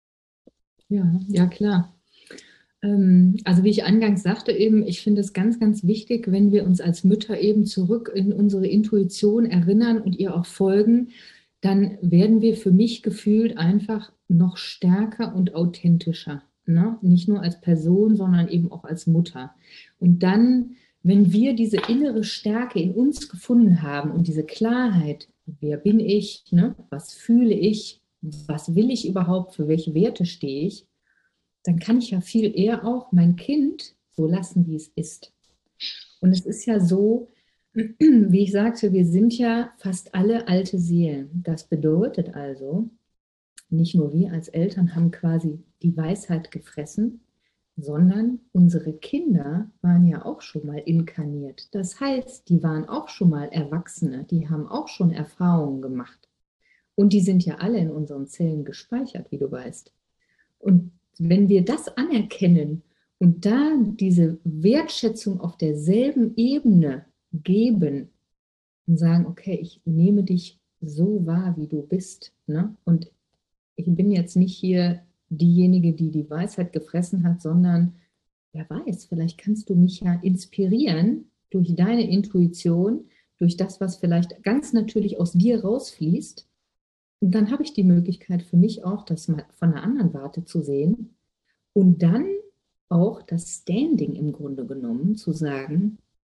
Ja, ja, klar. Ähm, also wie ich eingangs sagte eben, ich finde es ganz, ganz wichtig, wenn wir uns als Mütter eben zurück in unsere Intuition erinnern und ihr auch folgen, dann werden wir für mich gefühlt einfach noch stärker und authentischer. Ne? Nicht nur als Person, sondern eben auch als Mutter. Und dann, wenn wir diese innere Stärke in uns gefunden haben und diese Klarheit, wer bin ich, ne? Was fühle ich, was will ich überhaupt, für welche Werte stehe ich, dann kann ich ja viel eher auch mein Kind so lassen, wie es ist. Und es ist ja so, wie ich sagte, wir sind ja fast alle alte Seelen. Das bedeutet also, nicht nur wir als Eltern haben quasi die Weisheit gefressen, sondern unsere Kinder waren ja auch schon mal inkarniert. Das heißt, die waren auch schon mal Erwachsene, die haben auch schon Erfahrungen gemacht. Und die sind ja alle in unseren Zellen gespeichert, wie du weißt. Und wenn wir das anerkennen und da diese Wertschätzung auf derselben Ebene geben und sagen, okay, ich nehme dich so wahr, wie du bist, ne? Und ich bin jetzt nicht hier diejenige, die die Weisheit gefressen hat, sondern wer weiß, vielleicht kannst du mich ja inspirieren durch deine Intuition, durch das, was vielleicht ganz natürlich aus dir rausfließt. Und dann habe ich die Möglichkeit für mich auch, das mal von einer anderen Warte zu sehen und dann auch das Standing im Grunde genommen zu sagen,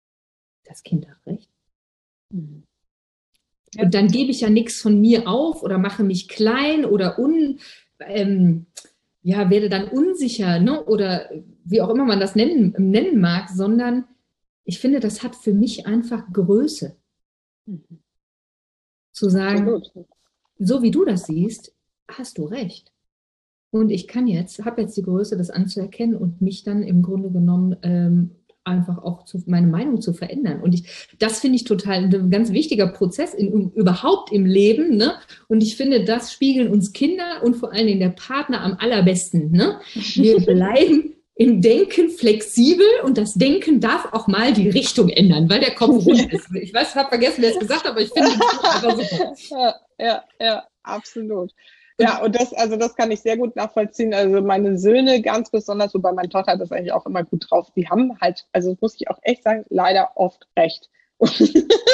das Kind hat recht. Mhm. Ja. Und dann gebe ich ja nichts von mir auf oder mache mich klein oder un, ähm, ja, werde dann unsicher, ne? Oder wie auch immer man das nennen, nennen mag, sondern ich finde, das hat für mich einfach Größe. Mhm. Zu sagen, absolut, so wie du das siehst, hast du recht. Und ich kann jetzt, habe jetzt die Größe, das anzuerkennen und mich dann im Grunde genommen ähm, einfach auch zu, meine Meinung zu verändern. Und ich, das finde ich total ein ganz wichtiger Prozess in, überhaupt im Leben. Ne? Und ich finde, das spiegeln uns Kinder und vor allen Dingen der Partner am allerbesten. Ne? Wir bleiben im Denken flexibel und das Denken darf auch mal die Richtung ändern, weil der Kopf rund ist. Ich weiß, habe vergessen, wer es gesagt hat, aber ich finde es einfach super. Ja, ja, ja, absolut. Ja, und das, also das kann ich sehr gut nachvollziehen. Also meine Söhne ganz besonders, wobei meine Tochter hat das eigentlich auch immer gut drauf. Die haben halt, also muss ich auch echt sagen, leider oft recht. Und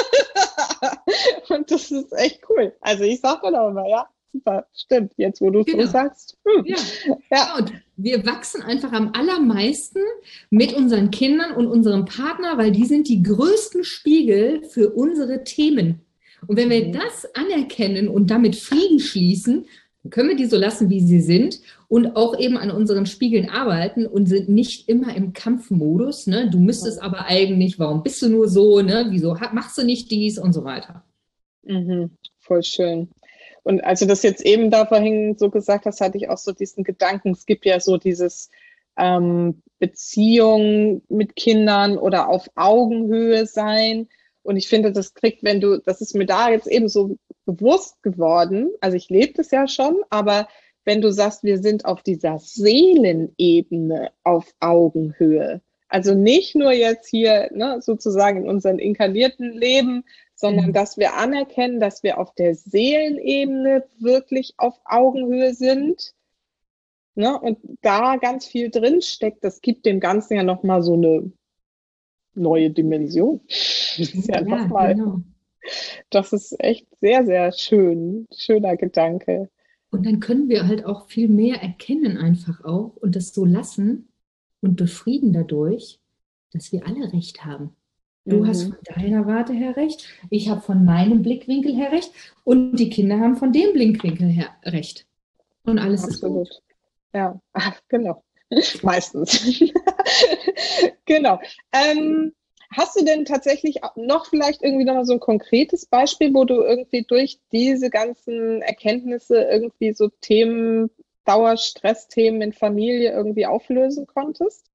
das ist echt cool. Also ich sage dann auch immer, ja, super, stimmt. Jetzt, wo du es genau so sagst. Hm. Ja. Ja, und wir wachsen einfach am allermeisten mit unseren Kindern und unserem Partner, weil die sind die größten Spiegel für unsere Themen. Und wenn wir mhm. das anerkennen und damit Frieden schließen, dann können wir die so lassen, wie sie sind und auch eben an unseren Spiegeln arbeiten und sind nicht immer im Kampfmodus. Ne? Du müsstest aber eigentlich, warum bist du nur so, ne? Wieso machst du nicht dies und so weiter. Mhm. Voll schön. Und als du das jetzt eben da vorhin so gesagt hast, hatte ich auch so diesen Gedanken, es gibt ja so dieses ähm, Beziehung mit Kindern oder auf Augenhöhe sein. Und ich finde, das kriegt, wenn du, das ist mir da jetzt eben so bewusst geworden, also ich lebe das ja schon, aber wenn du sagst, wir sind auf dieser Seelenebene auf Augenhöhe, also nicht nur jetzt hier ne, sozusagen in unserem inkarnierten Leben, sondern mhm. dass wir anerkennen, dass wir auf der Seelenebene wirklich auf Augenhöhe sind, ne, und da ganz viel drin steckt, das gibt dem Ganzen ja nochmal so eine neue Dimension. Das ist ja, ja nochmal, genau. Das ist echt sehr, sehr schön, schöner Gedanke. Und dann können wir halt auch viel mehr erkennen einfach auch und das so lassen und befrieden dadurch, dass wir alle Recht haben. Du mhm. hast von deiner Warte her recht, ich habe von meinem Blickwinkel her recht und die Kinder haben von dem Blickwinkel her recht. Und alles Absolut. Ist gut. Ja, genau. Meistens. Genau. Ähm, hast du denn tatsächlich noch vielleicht irgendwie noch mal so ein konkretes Beispiel, wo du irgendwie durch diese ganzen Erkenntnisse irgendwie so Themen, Dauerstressthemen in Familie irgendwie auflösen konntest?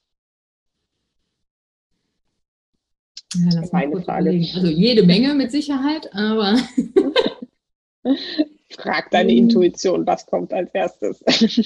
Ja, lass mal kurz überlegen. Also jede Menge mit Sicherheit, aber frag deine Intuition, was kommt als erstes?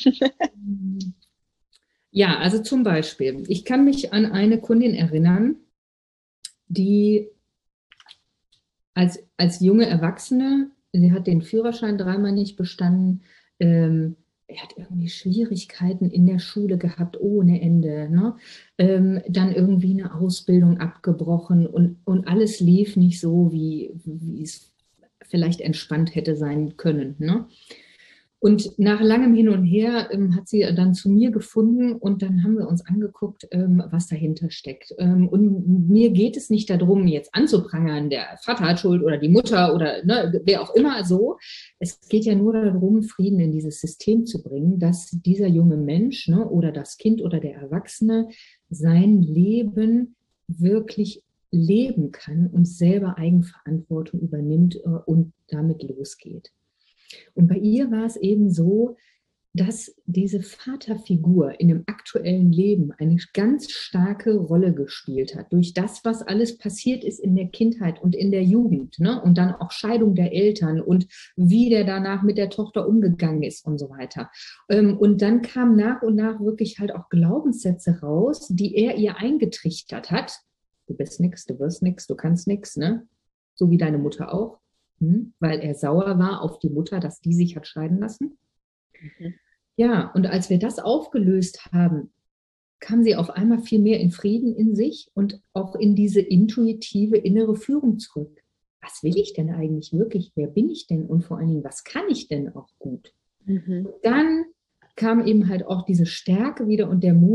Ja, also zum Beispiel, ich kann mich an eine Kundin erinnern, die als, als junge Erwachsene, sie hat den Führerschein dreimal nicht bestanden, ähm, er hat irgendwie Schwierigkeiten in der Schule gehabt, ohne Ende, ne? Ähm, dann irgendwie eine Ausbildung abgebrochen und, und alles lief nicht so, wie, wie es vielleicht entspannt hätte sein können, ne? Und nach langem Hin und Her ähm, hat sie dann zu mir gefunden und dann haben wir uns angeguckt, ähm, was dahinter steckt. Ähm, und mir geht es nicht darum, jetzt anzuprangern, der Vater hat Schuld oder die Mutter oder ne, wer auch immer so. Es geht ja nur darum, Frieden in dieses System zu bringen, dass dieser junge Mensch ne, oder das Kind oder der Erwachsene sein Leben wirklich leben kann und selber Eigenverantwortung übernimmt äh, und damit losgeht. Und bei ihr war es eben so, dass diese Vaterfigur in dem aktuellen Leben eine ganz starke Rolle gespielt hat. Durch das, was alles passiert ist in der Kindheit und in der Jugend. Ne? Und dann auch Scheidung der Eltern und wie der danach mit der Tochter umgegangen ist und so weiter. Und dann kamen nach und nach wirklich halt auch Glaubenssätze raus, die er ihr eingetrichtert hat. Du bist nix, du wirst nix, du kannst nix, ne? So wie deine Mutter auch. Hm, weil er sauer war auf die Mutter, dass die sich hat scheiden lassen. Mhm. Ja, und als wir das aufgelöst haben, kam sie auf einmal viel mehr in Frieden in sich und auch in diese intuitive innere Führung zurück. Was will ich denn eigentlich wirklich? Wer bin ich denn? Und vor allen Dingen, was kann ich denn auch gut? Mhm. Und dann kam eben halt auch diese Stärke wieder und der Mut,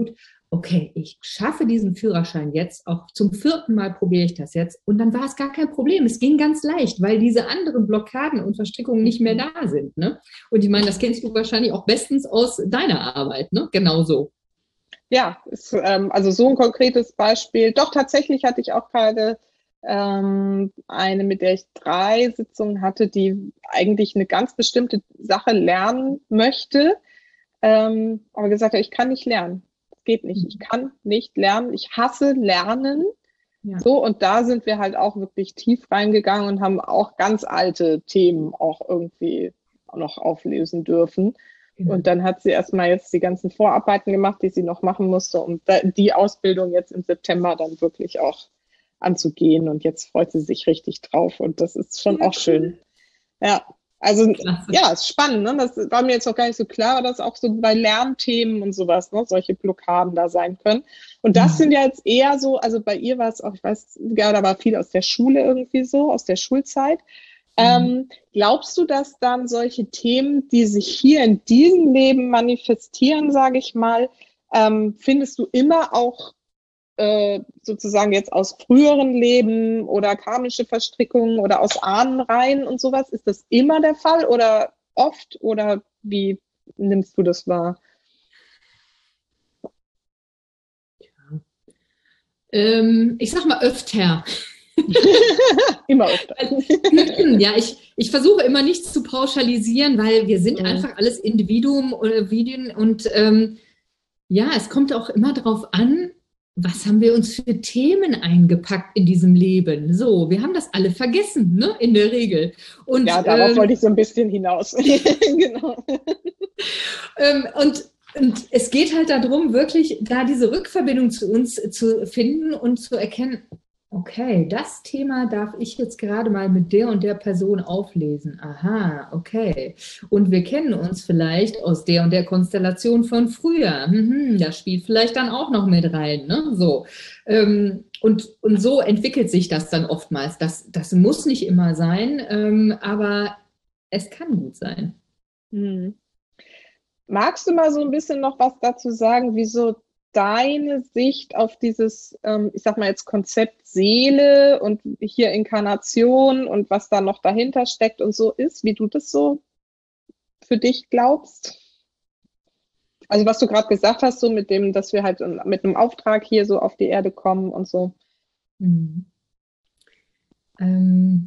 okay, ich schaffe diesen Führerschein jetzt, auch zum vierten Mal probiere ich das jetzt. Und dann war es gar kein Problem. Es ging ganz leicht, weil diese anderen Blockaden und Verstrickungen nicht mehr da sind. Ne? Und ich meine, das kennst du wahrscheinlich auch bestens aus deiner Arbeit, ne? Genauso. Ja, ist, ähm, also so ein konkretes Beispiel. Doch, tatsächlich hatte ich auch gerade ähm, eine, mit der ich drei Sitzungen hatte, die eigentlich eine ganz bestimmte Sache lernen möchte, ähm, aber gesagt hat, ich kann nicht lernen. Es geht nicht. Ich kann nicht lernen. Ich hasse Lernen. Ja. So, und da sind wir halt auch wirklich tief reingegangen und haben auch ganz alte Themen auch irgendwie noch auflösen dürfen. Genau. Und dann hat sie erstmal jetzt die ganzen Vorarbeiten gemacht, die sie noch machen musste, um die Ausbildung jetzt im September dann wirklich auch anzugehen. Und jetzt freut sie sich richtig drauf. Und das ist schon Ja, auch schön. Ja, also Klasse. ja, ist spannend. Ne? Das war mir jetzt noch gar nicht so klar, dass auch so bei Lernthemen und sowas, ne, solche Blockaden da sein können. Und das Mhm. sind ja jetzt eher so, also bei ihr war es auch, ich weiß, ja, da war viel aus der Schule irgendwie so, aus der Schulzeit. Mhm. Ähm, glaubst du, dass dann solche Themen, die sich hier in diesem Leben manifestieren, sage ich mal, ähm, findest du immer auch äh, sozusagen jetzt aus früheren Leben oder karmische Verstrickungen oder aus Ahnenreihen und sowas? Ist das immer der Fall oder oft oder wie nimmst du das wahr? Ähm, ich sag mal öfter. Immer öfter. Ja, ich, ich versuche immer nichts zu pauschalisieren, weil wir sind Mhm. einfach alles Individuen oder Vidien und ähm, ja, es kommt auch immer darauf an, was haben wir uns für Themen eingepackt in diesem Leben. So, wir haben das alle vergessen, ne, in der Regel. Und, Ja, darauf ähm, wollte ich so ein bisschen hinaus. Genau. ähm, und Und es geht halt darum, wirklich da diese Rückverbindung zu uns zu finden und zu erkennen, okay, das Thema darf ich jetzt gerade mal mit der und der Person auflesen. Aha, okay. Und wir kennen uns vielleicht aus der und der Konstellation von früher. Mhm, das spielt vielleicht dann auch noch mit rein. Ne? So. Ähm, und, und so entwickelt sich das dann oftmals. Das, das muss nicht immer sein, ähm, aber es kann gut sein. Hm. Magst du mal so ein bisschen noch was dazu sagen, wieso deine Sicht auf dieses, ähm, ich sag mal jetzt Konzept Seele und hier Inkarnation und was da noch dahinter steckt und so ist, wie du das so für dich glaubst? Also was du gerade gesagt hast, so mit dem, dass wir halt mit einem Auftrag hier so auf die Erde kommen und so. Mhm. Ähm,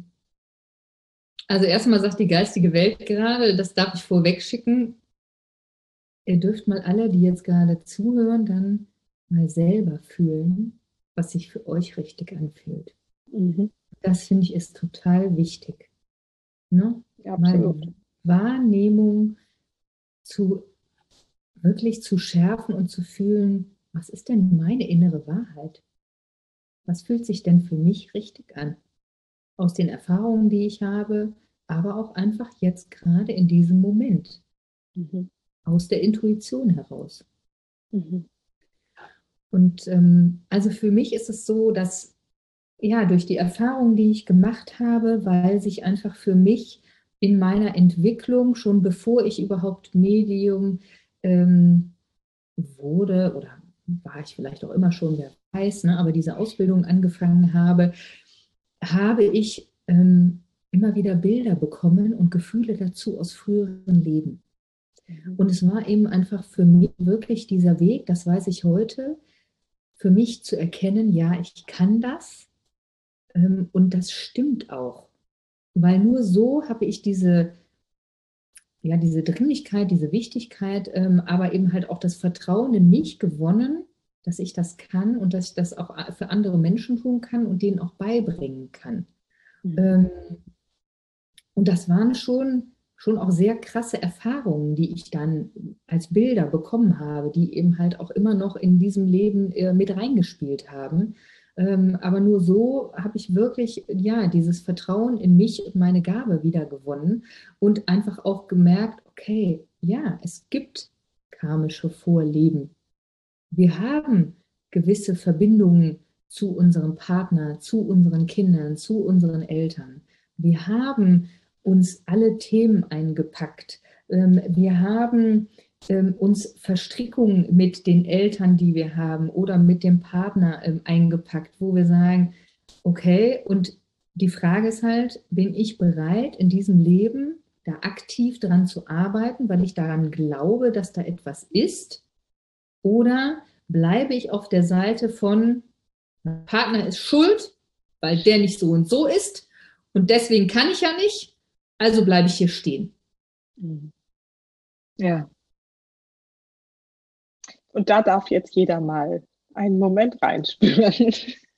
also erstmal sagt die geistige Welt gerade, das darf ich vorweg schicken, ihr dürft mal alle, die jetzt gerade zuhören, dann mal selber fühlen, was sich für euch richtig anfühlt. Mhm. Das finde ich ist total wichtig. Ne? Ja, absolut. Mal Wahrnehmung zu wirklich zu schärfen und zu fühlen, was ist denn meine innere Wahrheit? Was fühlt sich denn für mich richtig an? Aus den Erfahrungen, die ich habe, aber auch einfach jetzt gerade in diesem Moment. Mhm. Aus der Intuition heraus. Mhm. Und ähm, also für mich ist es so, dass ja durch die Erfahrungen, die ich gemacht habe, weil sich einfach für mich in meiner Entwicklung, schon bevor ich überhaupt Medium ähm, wurde, oder war ich vielleicht auch immer schon, wer weiß, ne, aber diese Ausbildung angefangen habe, habe ich ähm, immer wieder Bilder bekommen und Gefühle dazu aus früheren Leben. Und es war eben einfach für mich wirklich dieser Weg, das weiß ich heute, für mich zu erkennen, ja, ich kann das ähm, und das stimmt auch. Weil nur so habe ich diese, ja, diese Dringlichkeit, diese Wichtigkeit, ähm, aber eben halt auch das Vertrauen in mich gewonnen, dass ich das kann und dass ich das auch für andere Menschen tun kann und denen auch beibringen kann. Mhm. Ähm, und das waren schon schon auch sehr krasse Erfahrungen, die ich dann als Bilder bekommen habe, die eben halt auch immer noch in diesem Leben äh, mit reingespielt haben. Ähm, aber nur so habe ich wirklich, ja, dieses Vertrauen in mich und meine Gabe wiedergewonnen und einfach auch gemerkt, okay, ja, es gibt karmische Vorleben. Wir haben gewisse Verbindungen zu unserem Partner, zu unseren Kindern, zu unseren Eltern. Wir haben uns alle Themen eingepackt. Wir haben ähm, uns Verstrickungen mit den Eltern, die wir haben oder mit dem Partner ähm, eingepackt, wo wir sagen, okay, und die Frage ist halt, bin ich bereit, in diesem Leben da aktiv dran zu arbeiten, weil ich daran glaube, dass da etwas ist? Oder bleibe ich auf der Seite von, mein Partner ist schuld, weil der nicht so und so ist und deswegen kann ich ja nicht, also bleibe ich hier stehen. Ja. Und da darf jetzt jeder mal einen Moment reinspüren.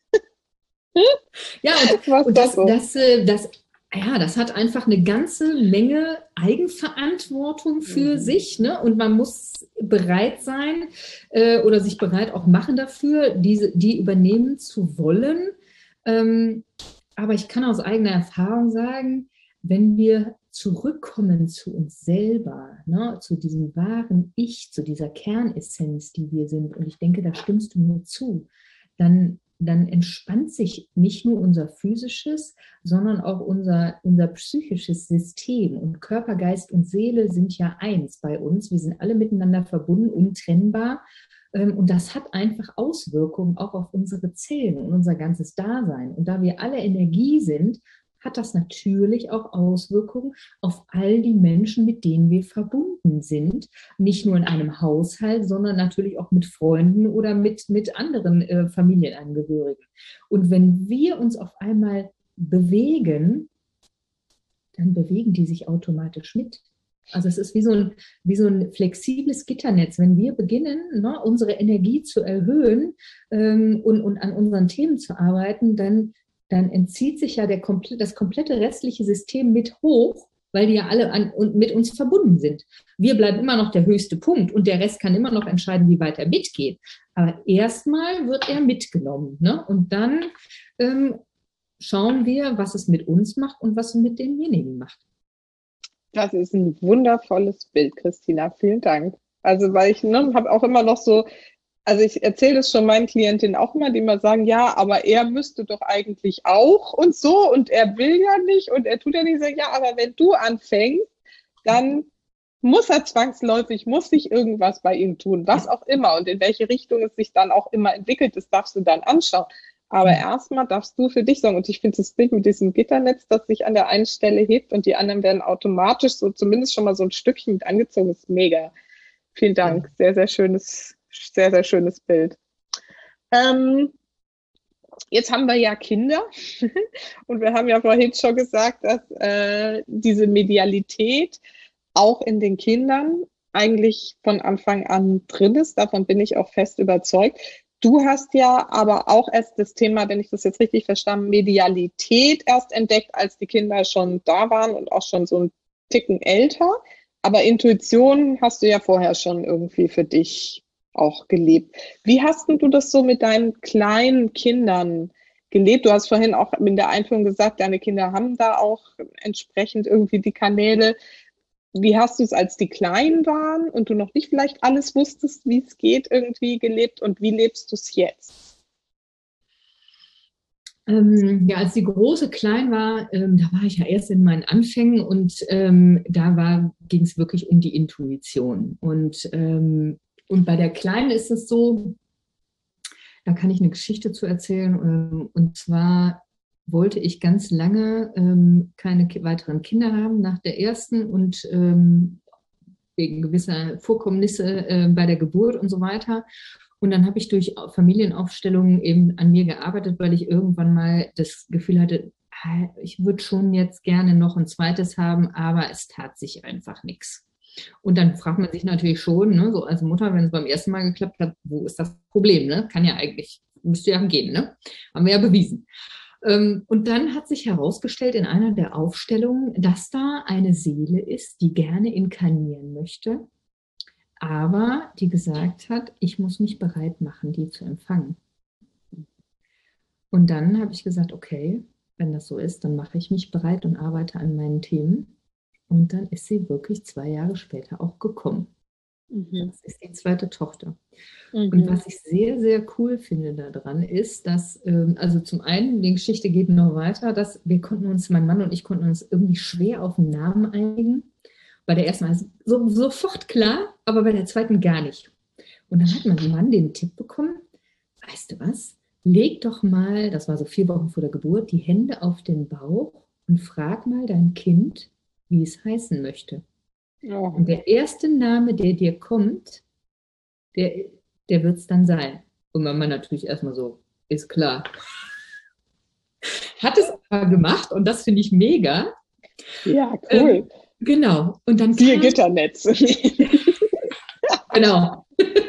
Ja, und, und das, das, das, das, ja, das hat einfach eine ganze Menge Eigenverantwortung für mhm. sich, ne? Und man muss bereit sein äh, oder sich bereit auch machen dafür, diese, die übernehmen zu wollen. Ähm, aber ich kann aus eigener Erfahrung sagen, wenn wir zurückkommen zu uns selber, ne, zu diesem wahren Ich, zu dieser Kernessenz, die wir sind, und ich denke, da stimmst du mir zu, dann, dann entspannt sich nicht nur unser physisches, sondern auch unser, unser psychisches System. Und Körper, Geist und Seele sind ja eins bei uns. Wir sind alle miteinander verbunden, untrennbar. Und das hat einfach Auswirkungen auch auf unsere Zellen und unser ganzes Dasein. Und da wir alle Energie sind, hat das natürlich auch Auswirkungen auf all die Menschen, mit denen wir verbunden sind. Nicht nur in einem Haushalt, sondern natürlich auch mit Freunden oder mit, mit anderen äh, Familienangehörigen. Und wenn wir uns auf einmal bewegen, dann bewegen die sich automatisch mit. Also es ist wie so ein, wie so ein flexibles Gitternetz. Wenn wir beginnen, ne, unsere Energie zu erhöhen ähm, und, und an unseren Themen zu arbeiten, dann dann entzieht sich ja der, das komplette restliche System mit hoch, weil die ja alle an, und mit uns verbunden sind. Wir bleiben immer noch der höchste Punkt und der Rest kann immer noch entscheiden, wie weit er mitgeht. Aber erstmal wird er mitgenommen. Ne? Und dann ähm, schauen wir, was es mit uns macht und was es mit denjenigen macht. Das ist ein wundervolles Bild, Christina. Vielen Dank. Also, weil ich ne, habe auch immer noch so, also ich erzähle das schon meinen Klientinnen auch immer, die immer sagen, ja, aber er müsste doch eigentlich auch und so und er will ja nicht und er tut ja nicht so, ja, aber wenn du anfängst, dann muss er zwangsläufig, muss sich irgendwas bei ihm tun, was auch immer und in welche Richtung es sich dann auch immer entwickelt, das darfst du dann anschauen. Aber erstmal darfst du für dich sagen, und ich finde das Bild mit diesem Gitternetz, das sich an der einen Stelle hebt und die anderen werden automatisch so zumindest schon mal so ein Stückchen mit angezogen, ist mega. Vielen Dank, sehr, sehr schönes Sehr, sehr schönes Bild. Ähm, jetzt haben wir ja Kinder und wir haben ja vorhin schon gesagt, dass äh, diese Medialität auch in den Kindern eigentlich von Anfang an drin ist. Davon bin ich auch fest überzeugt. Du hast ja aber auch erst das Thema, wenn ich das jetzt richtig verstanden, Medialität erst entdeckt, als die Kinder schon da waren und auch schon so ein Ticken älter. Aber Intuition hast du ja vorher schon irgendwie für dich auch gelebt. Wie hast denn du das so mit deinen kleinen Kindern gelebt? Du hast vorhin auch in der Einführung gesagt, deine Kinder haben da auch entsprechend irgendwie die Kanäle. Wie hast du es, als die klein waren und du noch nicht vielleicht alles wusstest, wie es geht, irgendwie gelebt und wie lebst du es jetzt? Ähm, ja, als die Große klein war, ähm, da war ich ja erst in meinen Anfängen und ähm, da ging es wirklich um die Intuition. Und ähm, Und bei der Kleinen ist es so, da kann ich eine Geschichte zu erzählen. Und zwar wollte ich ganz lange ähm, keine weiteren Kinder haben nach der ersten und ähm, wegen gewisser Vorkommnisse äh, bei der Geburt und so weiter. Und dann habe ich durch Familienaufstellungen eben an mir gearbeitet, weil ich irgendwann mal das Gefühl hatte, ich würde schon jetzt gerne noch ein zweites haben, aber es tat sich einfach nichts. Und dann fragt man sich natürlich schon, ne, so als Mutter, wenn es beim ersten Mal geklappt hat, wo ist das Problem? Ne? Kann ja eigentlich, müsste ja gehen, ne? Haben wir ja bewiesen. Ähm, und dann hat sich herausgestellt in einer der Aufstellungen, dass da eine Seele ist, die gerne inkarnieren möchte, aber die gesagt hat, ich muss mich bereit machen, die zu empfangen. Und dann habe ich gesagt, okay, wenn das so ist, dann mache ich mich bereit und arbeite an meinen Themen. Und dann ist sie wirklich zwei Jahre später auch gekommen. Mhm. Das ist die zweite Tochter. Mhm. Und was ich sehr, sehr cool finde daran ist, dass, ähm, also zum einen, die Geschichte geht noch weiter, dass wir konnten uns, mein Mann und ich konnten uns irgendwie schwer auf einen Namen einigen. Bei der ersten Mal ist so, sofort klar, aber bei der zweiten gar nicht. Und dann hat mein Mann den Tipp bekommen, weißt du was, leg doch mal, das war so vier Wochen vor der Geburt, die Hände auf den Bauch und frag mal dein Kind, wie es heißen möchte. Oh. Und der erste Name, der dir kommt, der, der wird es dann sein. Und mein Mann natürlich erstmal so, ist klar. Hat es aber gemacht und das finde ich mega. Ja, cool. Ähm, genau. Und dann Vier Gitternetz. Genau.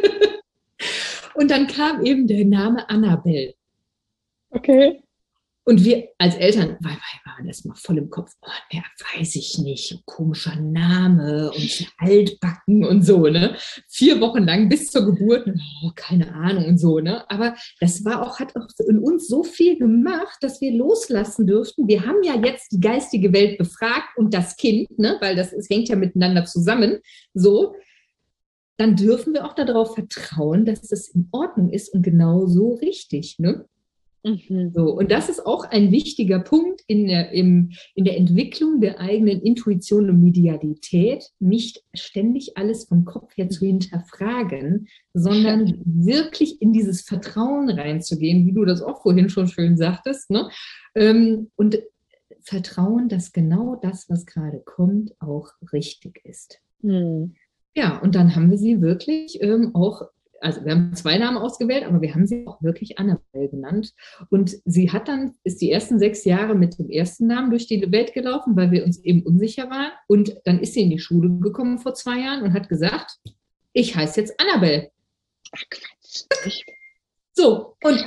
Und dann kam eben der Name Annabelle. Okay. Und wir als Eltern wir waren erstmal voll im Kopf, oh, ja, weiß ich nicht, komischer Name und altbacken und so, ne? Vier Wochen lang bis zur Geburt, oh, keine Ahnung und so, ne? Aber das war auch, hat auch in uns so viel gemacht, dass wir loslassen dürften. Wir haben ja jetzt die geistige Welt befragt und das Kind, ne? Weil das, es hängt ja miteinander zusammen, so. Dann dürfen wir auch darauf vertrauen, dass das in Ordnung ist und genau so richtig, ne? Mhm. So, und das ist auch ein wichtiger Punkt in der, im, in der Entwicklung der eigenen Intuition und Medialität, nicht ständig alles vom Kopf her zu hinterfragen, sondern wirklich in dieses Vertrauen reinzugehen, wie du das auch vorhin schon schön sagtest, ne? Und Vertrauen, dass genau das, was gerade kommt, auch richtig ist. Mhm. Ja, und dann haben wir sie wirklich ähm, auch, also wir haben zwei Namen ausgewählt, aber wir haben sie auch wirklich Annabelle genannt. Und sie hat dann, ist die ersten sechs Jahre mit dem ersten Namen durch die Welt gelaufen, weil wir uns eben unsicher waren. Und dann ist sie in die Schule gekommen vor zwei Jahren und hat gesagt, ich heiße jetzt Annabelle. Ach Quatsch. So, und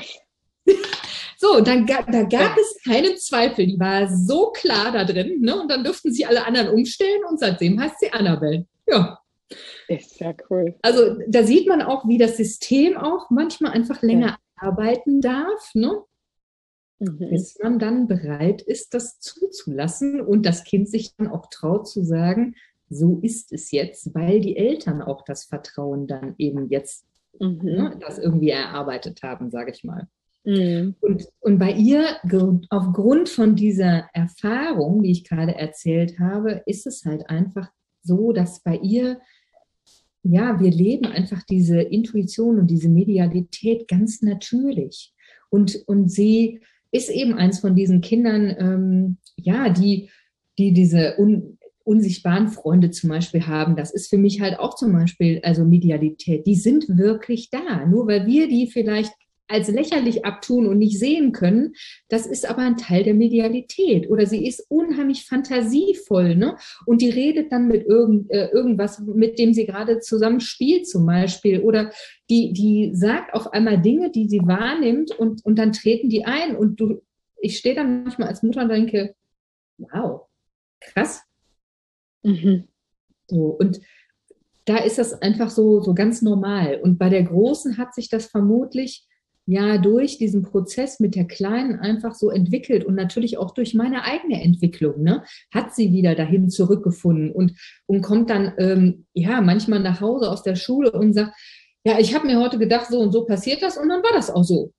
so, dann da gab ja. es keinen Zweifel. Die war so klar da drin, ne? Und dann durften sie alle anderen umstellen und seitdem heißt sie Annabelle. Ja. Ist ja cool. Also da sieht man auch, wie das System auch manchmal einfach länger ja. arbeiten darf, ne? Mhm. Bis man dann bereit ist, das zuzulassen und das Kind sich dann auch traut zu sagen, so ist es jetzt, weil die Eltern auch das Vertrauen dann eben jetzt mhm. ne, das irgendwie erarbeitet haben, sage ich mal. Mhm. Und, und bei ihr, aufgrund von dieser Erfahrung, die ich gerade erzählt habe, ist es halt einfach so, dass bei ihr ja, wir leben einfach diese Intuition und diese Medialität ganz natürlich. Und, und sie ist eben eins von diesen Kindern, ähm, ja, die, die diese un, unsichtbaren Freunde zum Beispiel haben. Das ist für mich halt auch zum Beispiel, also Medialität, die sind wirklich da. Nur weil wir die vielleicht als lächerlich abtun und nicht sehen können, das ist aber ein Teil der Medialität. Oder sie ist unheimlich fantasievoll, ne? Und die redet dann mit irgend, äh, irgendwas, mit dem sie gerade zusammen spielt zum Beispiel. Oder die, die sagt auf einmal Dinge, die sie wahrnimmt und, und dann treten die ein. Und du, ich stehe dann manchmal als Mutter und denke, wow, krass. Mhm. So, und da ist das einfach so, so ganz normal. Und bei der Großen hat sich das vermutlich ja durch diesen Prozess mit der Kleinen einfach so entwickelt und natürlich auch durch meine eigene Entwicklung, ne, hat sie wieder dahin zurückgefunden und, und kommt dann ähm, ja manchmal nach Hause aus der Schule und sagt, ja, ich habe mir heute gedacht, so und so passiert das und dann war das auch so.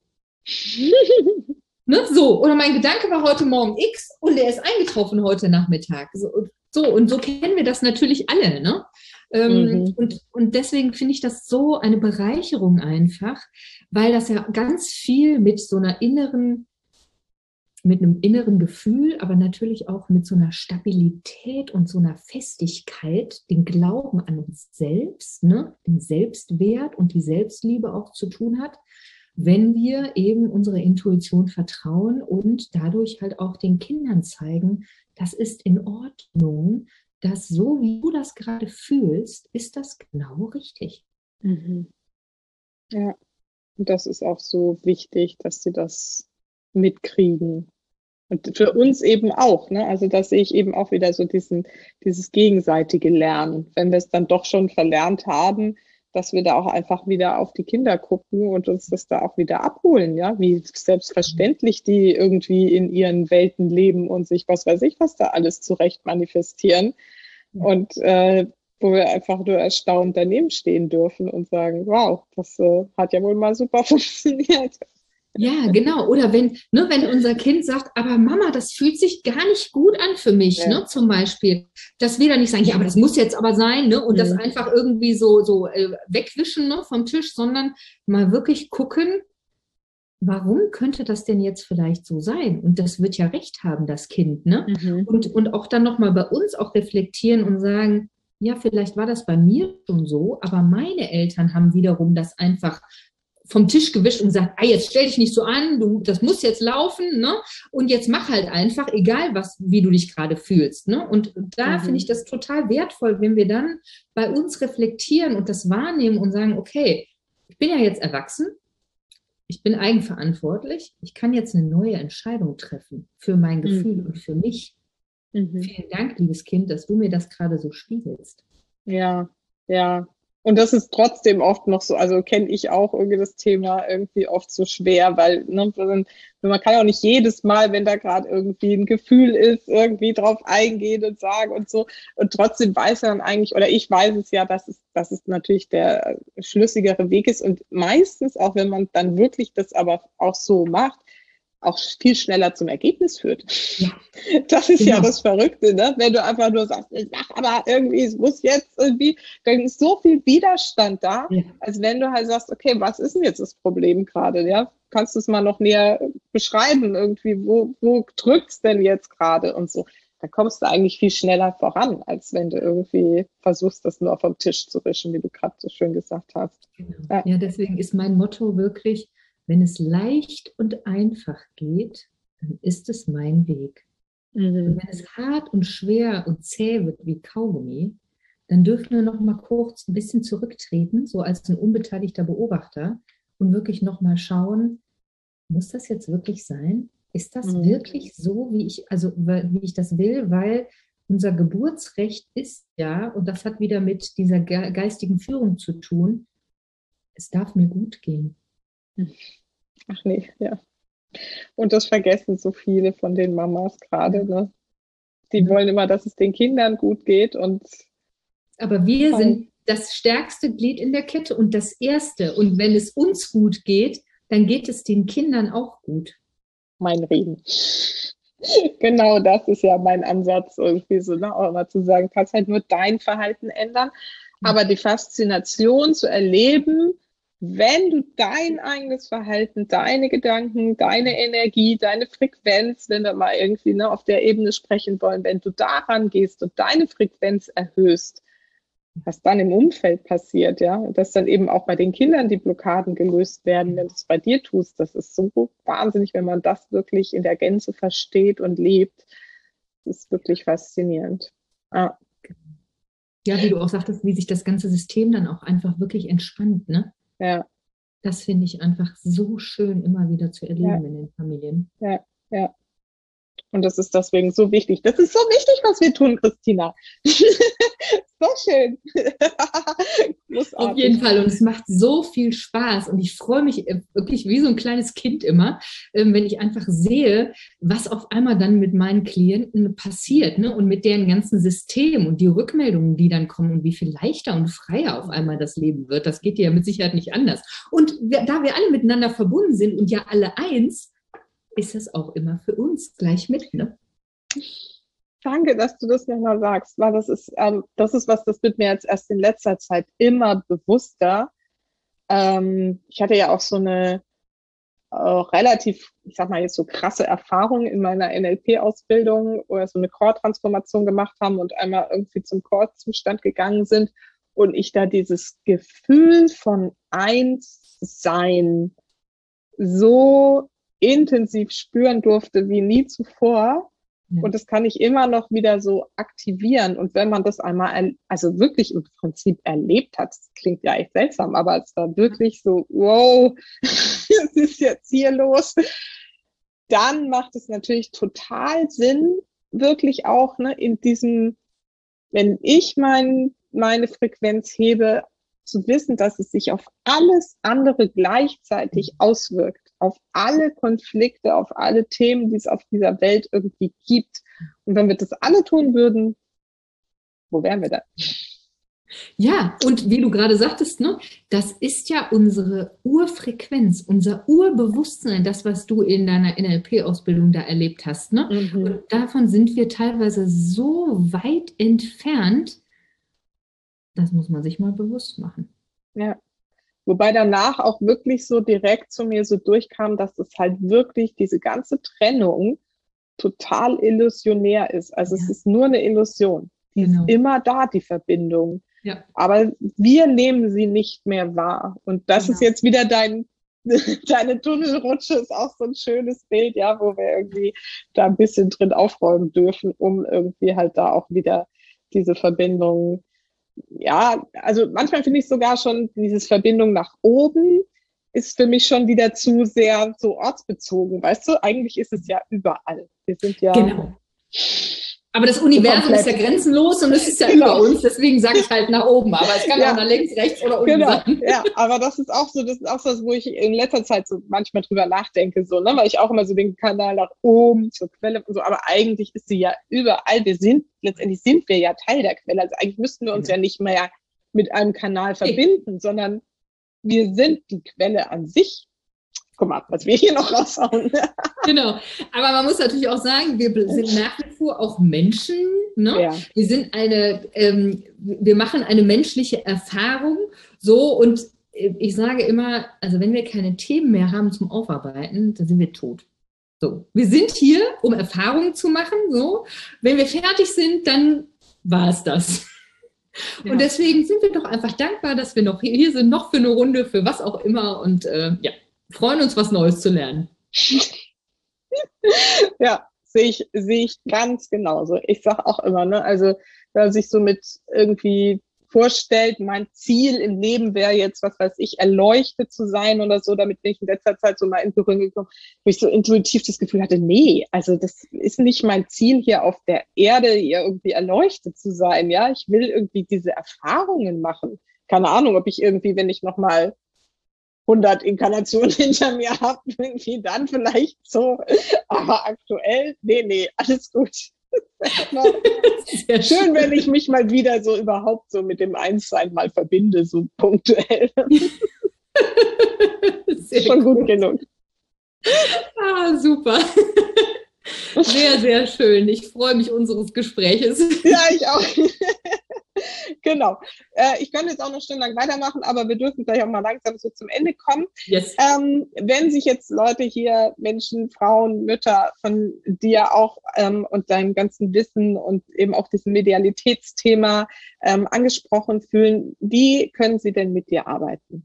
Ne, so, oder mein Gedanke war heute Morgen X und der ist eingetroffen heute Nachmittag. So, so und so kennen wir das natürlich alle, ne? Ähm, mhm. und, und deswegen finde ich das so eine Bereicherung einfach, weil das ja ganz viel mit so einer inneren, mit einem inneren Gefühl, aber natürlich auch mit so einer Stabilität und so einer Festigkeit, den Glauben an uns selbst, ne, den Selbstwert und die Selbstliebe auch zu tun hat, wenn wir eben unserer Intuition vertrauen und dadurch halt auch den Kindern zeigen, das ist in Ordnung, dass so wie du das gerade fühlst, ist das genau richtig. Mhm. Ja, und das ist auch so wichtig, dass sie das mitkriegen. Und für uns eben auch, ne? Also da sehe ich eben auch wieder so diesen, dieses gegenseitige Lernen. Wenn wir es dann doch schon verlernt haben, dass wir da auch einfach wieder auf die Kinder gucken und uns das da auch wieder abholen, ja, wie selbstverständlich die irgendwie in ihren Welten leben und sich, was weiß ich, was da alles zurecht manifestieren. Und äh, wo wir einfach nur erstaunt daneben stehen dürfen und sagen, wow, das äh, hat ja wohl mal super funktioniert. Ja, genau. Oder wenn, ne, wenn unser Kind sagt, aber Mama, das fühlt sich gar nicht gut an für mich, Ja. ne, zum Beispiel. Dass wir dann nicht sagen, ja, aber das muss jetzt aber sein, ne, und Mhm. das einfach irgendwie so, so äh, wegwischen, ne, vom Tisch, sondern mal wirklich gucken, warum könnte das denn jetzt vielleicht so sein? Und das wird ja recht haben, das Kind, ne? Mhm. Und, und auch dann nochmal bei uns auch reflektieren und sagen, ja, vielleicht war das bei mir schon so, aber meine Eltern haben wiederum das einfach vom Tisch gewischt und gesagt, ah, jetzt stell dich nicht so an, du, das muss jetzt laufen, ne? Und jetzt mach halt einfach, egal was, wie du dich gerade fühlst, ne? Und da Mhm. finde ich das total wertvoll, wenn wir dann bei uns reflektieren und das wahrnehmen und sagen, okay, ich bin ja jetzt erwachsen, ich bin eigenverantwortlich, ich kann jetzt eine neue Entscheidung treffen für mein Gefühl Mhm. und für mich. Mhm. Vielen Dank, liebes Kind, dass du mir das gerade so spiegelst. Ja, ja. Und das ist trotzdem oft noch so, also kenne ich auch irgendwie das Thema irgendwie oft so schwer, weil ne, man kann ja auch nicht jedes Mal, wenn da gerade irgendwie ein Gefühl ist, irgendwie drauf eingehen und sagen und so. Und trotzdem weiß er dann eigentlich, oder ich weiß es ja, dass es, dass es natürlich der schlüssigere Weg ist. Und meistens, auch wenn man dann wirklich das aber auch so macht, auch viel schneller zum Ergebnis führt. Ja. Das ist Genau. ja das Verrückte, ne? Wenn du einfach nur sagst, ich mach aber irgendwie, es muss jetzt irgendwie, dann ist so viel Widerstand da, Ja. als wenn du halt sagst, okay, was ist denn jetzt das Problem gerade, ja? Kannst du es mal noch näher beschreiben irgendwie, wo, wo drückt's denn jetzt gerade und so? Da kommst du eigentlich viel schneller voran, als wenn du irgendwie versuchst, das nur vom Tisch zu wischen, wie du gerade so schön gesagt hast. Genau. Ja. Ja, deswegen ist mein Motto wirklich, wenn es leicht und einfach geht, dann ist es mein Weg. Und Mhm. wenn es hart und schwer und zäh wird wie Kaugummi, dann dürfen wir noch mal kurz ein bisschen zurücktreten, so als ein unbeteiligter Beobachter und wirklich noch mal schauen, muss das jetzt wirklich sein? Ist das Mhm. wirklich so, wie ich, also wie ich das will? Weil unser Geburtsrecht ist ja, und das hat wieder mit dieser geistigen Führung zu tun, es darf mir gut gehen. Ach nee, ja. Und das vergessen so viele von den Mamas gerade, ne? Die Ja. wollen immer, dass es den Kindern gut geht und Aber wir Voll. sind das stärkste Glied in der Kette und das Erste. Und wenn es uns gut geht, dann geht es den Kindern auch gut. mein Reden. Genau das ist ja mein Ansatz, irgendwie so, ne, auch immer zu sagen, kannst halt nur dein Verhalten ändern, aber die Faszination zu erleben, wenn du dein eigenes Verhalten, deine Gedanken, deine Energie, deine Frequenz, wenn wir mal irgendwie ne, auf der Ebene sprechen wollen, wenn du daran gehst und deine Frequenz erhöhst, was dann im Umfeld passiert, ja, und dass dann eben auch bei den Kindern die Blockaden gelöst werden, wenn du es bei dir tust, das ist so wahnsinnig, wenn man das wirklich in der Gänze versteht und lebt. Das ist wirklich faszinierend. Ah. Ja, wie du auch sagtest, wie sich das ganze System dann auch einfach wirklich entspannt, ne? Ja. Das finde ich einfach so schön, immer wieder zu erleben Ja. in den Familien. Ja, ja. Und das ist deswegen so wichtig. Das ist so wichtig, was wir tun, Christina. So schön. Auf jeden Fall. Und es macht so viel Spaß. Und ich freue mich wirklich wie so ein kleines Kind immer, wenn ich einfach sehe, was auf einmal dann mit meinen Klienten passiert, ne? Und mit deren ganzen System und die Rückmeldungen, die dann kommen und wie viel leichter und freier auf einmal das Leben wird. Das geht ja mit Sicherheit nicht anders. Und da wir alle miteinander verbunden sind und ja alle eins, ist es auch immer für uns gleich mit, ne? Danke, dass du das nochmal sagst, weil das ist, ähm, das ist was, das wird mir jetzt erst in letzter Zeit immer bewusster. Ähm, ich hatte ja auch so eine äh, relativ, ich sag mal jetzt so krasse Erfahrung in meiner N L P-Ausbildung, wo wir so eine Core-Transformation gemacht haben und einmal irgendwie zum Core-Zustand gegangen sind und ich da dieses Gefühl von Einssein so intensiv spüren durfte wie nie zuvor. Ja. Und das kann ich immer noch wieder so aktivieren. Und wenn man das einmal, also wirklich im Prinzip erlebt hat, das klingt ja echt seltsam, aber es war wirklich so, wow, was ist jetzt hier los? Dann macht es natürlich total Sinn, wirklich auch ne, in diesem, wenn ich mein, meine Frequenz hebe, zu wissen, dass es sich auf alles andere gleichzeitig auswirkt, auf alle Konflikte, auf alle Themen, die es auf dieser Welt irgendwie gibt. Und wenn wir das alle tun würden, wo wären wir dann? Ja, und wie du gerade sagtest, ne, das ist ja unsere Urfrequenz, unser Urbewusstsein, das, was du in deiner N L P-Ausbildung da erlebt hast. Ne? Mhm. Und davon sind wir teilweise so weit entfernt, das muss man sich mal bewusst machen. Ja. Wobei danach auch wirklich so direkt zu mir so durchkam, dass es halt wirklich diese ganze Trennung total illusionär ist. Also ja. Es ist nur eine Illusion. Die genau. ist immer da, die Verbindung. Ja. Aber wir nehmen sie nicht mehr wahr. Und das genau. ist jetzt wieder dein, deine Tunnelrutsche, ist auch so ein schönes Bild, ja, wo wir irgendwie da ein bisschen drin aufräumen dürfen, um irgendwie halt da auch wieder diese Verbindung, ja, also manchmal finde ich sogar schon, dieses Verbindung nach oben ist für mich schon wieder zu sehr so ortsbezogen. Weißt du, eigentlich ist es ja überall. Wir sind ja... Genau. Aber das Universum komplett. Ist ja grenzenlos und es ist ja genau. über uns, deswegen sage ich halt nach oben, aber es kann ja. auch nach links, rechts oder unten genau. sein. Ja, aber das ist auch so, das ist auch so, wo ich in letzter Zeit so manchmal drüber nachdenke, so, ne, weil ich auch immer so den Kanal nach oben zur Quelle und so, aber eigentlich ist sie ja überall. Wir sind, letztendlich sind wir ja Teil der Quelle. Also eigentlich müssten wir uns ja, ja nicht mehr mit einem Kanal verbinden, nee. sondern wir sind die Quelle an sich. Guck mal, was wir hier noch raushauen. Genau, aber man muss natürlich auch sagen, wir sind nach wie vor auch Menschen. Ne? Ja. Wir sind eine, ähm, wir machen eine menschliche Erfahrung. So, und ich sage immer, also wenn wir keine Themen mehr haben zum Aufarbeiten, dann sind wir tot. So, wir sind hier, um Erfahrungen zu machen. So, wenn wir fertig sind, dann war es das. Ja. Und deswegen sind wir doch einfach dankbar, dass wir noch hier sind, noch für eine Runde, für was auch immer. Und äh, ja. freuen uns, was Neues zu lernen. Ja, sehe ich, sehe ich ganz genauso. Ich sage auch immer, ne, also wenn man sich so mit irgendwie vorstellt, mein Ziel im Leben wäre jetzt, was weiß ich, erleuchtet zu sein oder so, damit bin ich in letzter Zeit so mal in Berührung gekommen, wo ich so intuitiv das Gefühl hatte, nee, also das ist nicht mein Ziel hier auf der Erde, hier irgendwie erleuchtet zu sein, ja, ich will irgendwie diese Erfahrungen machen. Keine Ahnung, ob ich irgendwie, wenn ich nochmal hundert Inkarnationen hinter mir habe, irgendwie dann vielleicht so, aber aktuell, nee, nee, alles gut. Schön, schön, wenn ich mich mal wieder so überhaupt so mit dem Einssein mal verbinde, so punktuell. Sehr schon gut, gut genug. Ah, super. Sehr, sehr schön. Ich freue mich unseres Gespräches. Ja, ich auch. Genau. Äh, ich könnte jetzt auch noch stundenlang weitermachen, aber wir dürfen gleich auch mal langsam so zum Ende kommen. Yes. Ähm, wenn sich jetzt Leute hier, Menschen, Frauen, Mütter von dir auch ähm, und deinem ganzen Wissen und eben auch diesem Medialitätsthema ähm, angesprochen fühlen, wie können sie denn mit dir arbeiten?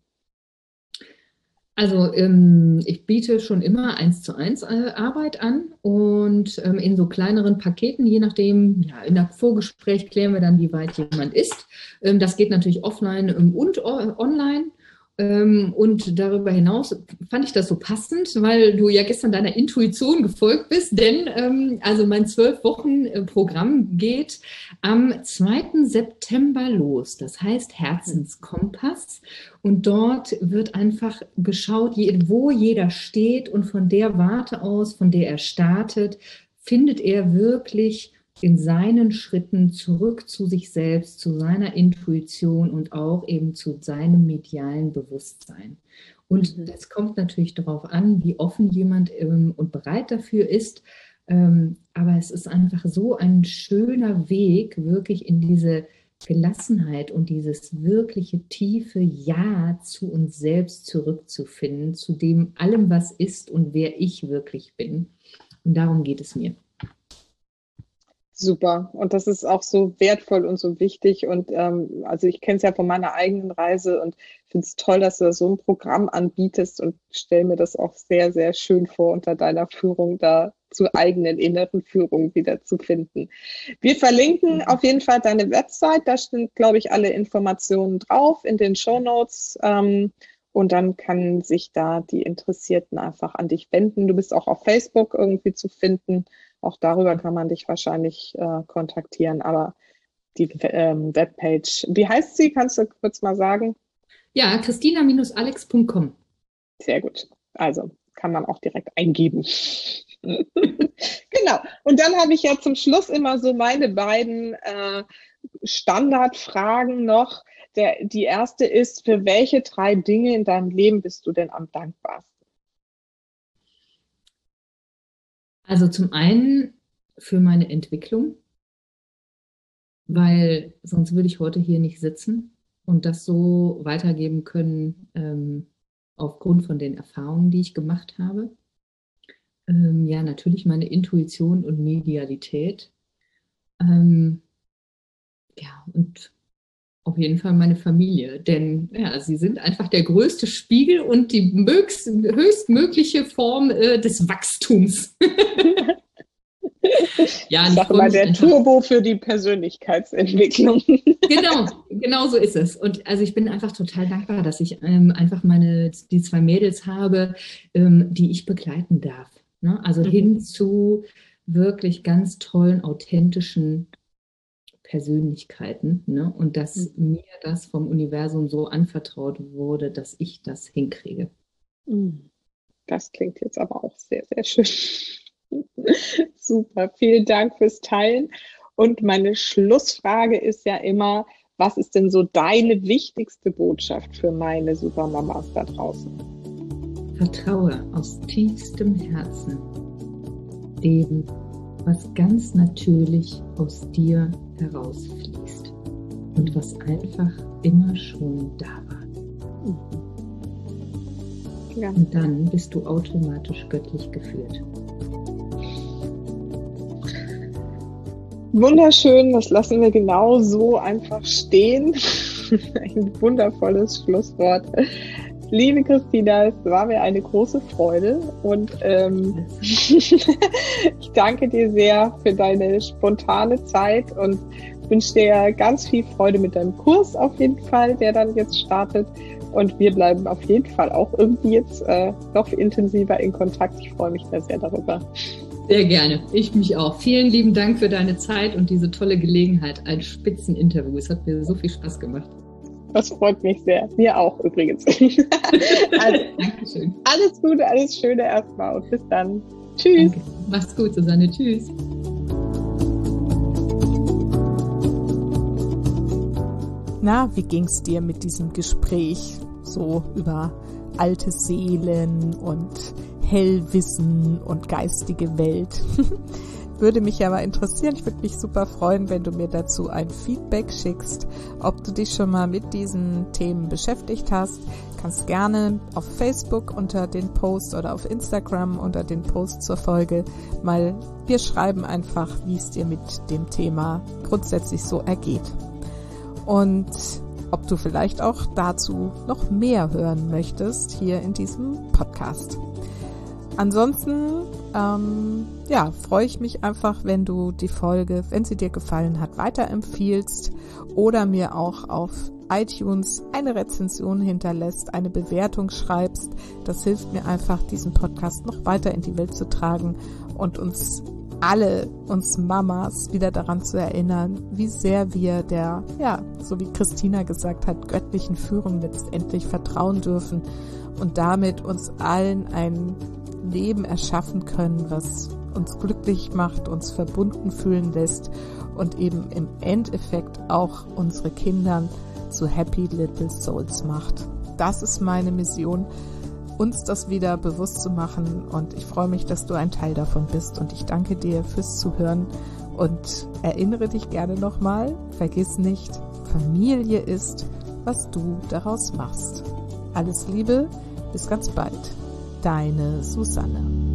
Also ähm, ich biete schon immer eins zu eins äh, Arbeit an und ähm, in so kleineren Paketen, je nachdem, ja, in der Vorgespräch klären wir dann, wie weit jemand ist. Ähm, das geht natürlich offline ähm, und o- online. Ähm, und darüber hinaus fand ich das so passend, weil du ja gestern deiner Intuition gefolgt bist, denn ähm, also mein zwölf Wochen Programm geht am zweiten September los. Das heißt Herzenskompass. Und dort wird einfach geschaut, wo jeder steht und von der Warte aus, von der er startet, findet er wirklich in seinen Schritten zurück zu sich selbst, zu seiner Intuition und auch eben zu seinem medialen Bewusstsein. Und mhm. das kommt natürlich darauf an, wie offen jemand ähm, und bereit dafür ist. Ähm, aber es ist einfach so ein schöner Weg, wirklich in diese Gelassenheit und dieses wirkliche tiefe Ja zu uns selbst zurückzufinden, zu dem allem, was ist und wer ich wirklich bin. Und darum geht es mir. Super. Und das ist auch so wertvoll und so wichtig. Und ähm, also ich kenne es ja von meiner eigenen Reise und finde es toll, dass du so ein Programm anbietest und stelle mir das auch sehr, sehr schön vor, unter deiner Führung da zur eigenen inneren Führung wieder zu finden. Wir verlinken auf jeden Fall deine Website. Da sind, glaube ich, alle Informationen drauf in den Shownotes. Ähm, und dann kann sich da die Interessierten einfach an dich wenden. Du bist auch auf Facebook irgendwie zu finden. Auch darüber kann man dich wahrscheinlich äh, kontaktieren, aber die ähm, Webpage, wie heißt sie? Kannst du kurz mal sagen? Ja, christina Bindestrich alex Punkt com. Sehr gut. Also kann man auch direkt eingeben. Genau. Und dann habe ich ja zum Schluss immer so meine beiden äh, Standardfragen noch. der, die erste ist, für welche drei Dinge in deinem Leben bist du denn am dankbarsten? Also zum einen für meine Entwicklung, weil sonst würde ich heute hier nicht sitzen und das so weitergeben können, ähm, aufgrund von den Erfahrungen, die ich gemacht habe. Ähm, ja, natürlich meine Intuition und Medialität. Ähm, ja, und auf jeden Fall meine Familie, denn ja, sie sind einfach der größte Spiegel und die mögst, höchstmögliche Form äh, des Wachstums. Ja, ich sage mal, der einfach, Turbo für die Persönlichkeitsentwicklung. Genau, genau so ist es. Und also ich bin einfach total dankbar, dass ich ähm, einfach meine, die zwei Mädels habe, ähm, die ich begleiten darf. Ne? Also mhm. hin zu wirklich ganz tollen, authentischen Persönlichkeiten. Ne? Und dass mhm. mir das vom Universum so anvertraut wurde, dass ich das hinkriege. Das klingt jetzt aber auch sehr, sehr schön. Super, vielen Dank fürs Teilen. Und meine Schlussfrage ist ja immer, was ist denn so deine wichtigste Botschaft für meine Supermamas da draußen? Vertraue aus tiefstem Herzen dem, was ganz natürlich aus dir herausfließt und was einfach immer schon da war. Ja. Und dann bist du automatisch göttlich geführt. Wunderschön, das lassen wir genau so einfach stehen. Ein wundervolles Schlusswort. Liebe Christina, es war mir eine große Freude und ähm, ich danke dir sehr für deine spontane Zeit und wünsche dir ganz viel Freude mit deinem Kurs auf jeden Fall, der dann jetzt startet. Und wir bleiben auf jeden Fall auch irgendwie jetzt äh, noch intensiver in Kontakt. Ich freue mich da sehr darüber. Sehr gerne. Ich mich auch. Vielen lieben Dank für deine Zeit und diese tolle Gelegenheit. Ein Spitzeninterview. Es hat mir so viel Spaß gemacht. Das freut mich sehr. Mir auch übrigens. Also, Dankeschön. Alles Gute, alles Schöne erstmal und bis dann. Tschüss. Danke. Mach's gut, Susanne. Tschüss. Na, wie ging's dir mit diesem Gespräch? So über alte Seelen und Hellwissen und geistige Welt. Würde mich aber interessieren, ich würde mich super freuen, wenn du mir dazu ein Feedback schickst, ob du dich schon mal mit diesen Themen beschäftigt hast. Kannst gerne auf Facebook unter den Post oder auf Instagram unter den Post zur Folge mal, wir schreiben einfach, wie es dir mit dem Thema grundsätzlich so ergeht. Und ob du vielleicht auch dazu noch mehr hören möchtest hier in diesem Podcast. Ansonsten, ähm, ja, freue ich mich einfach, wenn du die Folge, wenn sie dir gefallen hat, weiterempfiehlst oder mir auch auf iTunes eine Rezension hinterlässt, eine Bewertung schreibst. Das hilft mir einfach, diesen Podcast noch weiter in die Welt zu tragen und uns alle, uns Mamas, wieder daran zu erinnern, wie sehr wir der, ja, so wie Christina gesagt hat, göttlichen Führung letztendlich vertrauen dürfen und damit uns allen ein Leben erschaffen können, was uns glücklich macht, uns verbunden fühlen lässt und eben im Endeffekt auch unsere Kinder zu Happy Little Souls macht. Das ist meine Mission, uns das wieder bewusst zu machen und ich freue mich, dass du ein Teil davon bist und ich danke dir fürs Zuhören und erinnere dich gerne nochmal, vergiss nicht, Familie ist, was du daraus machst. Alles Liebe, bis ganz bald. Deine Susanne.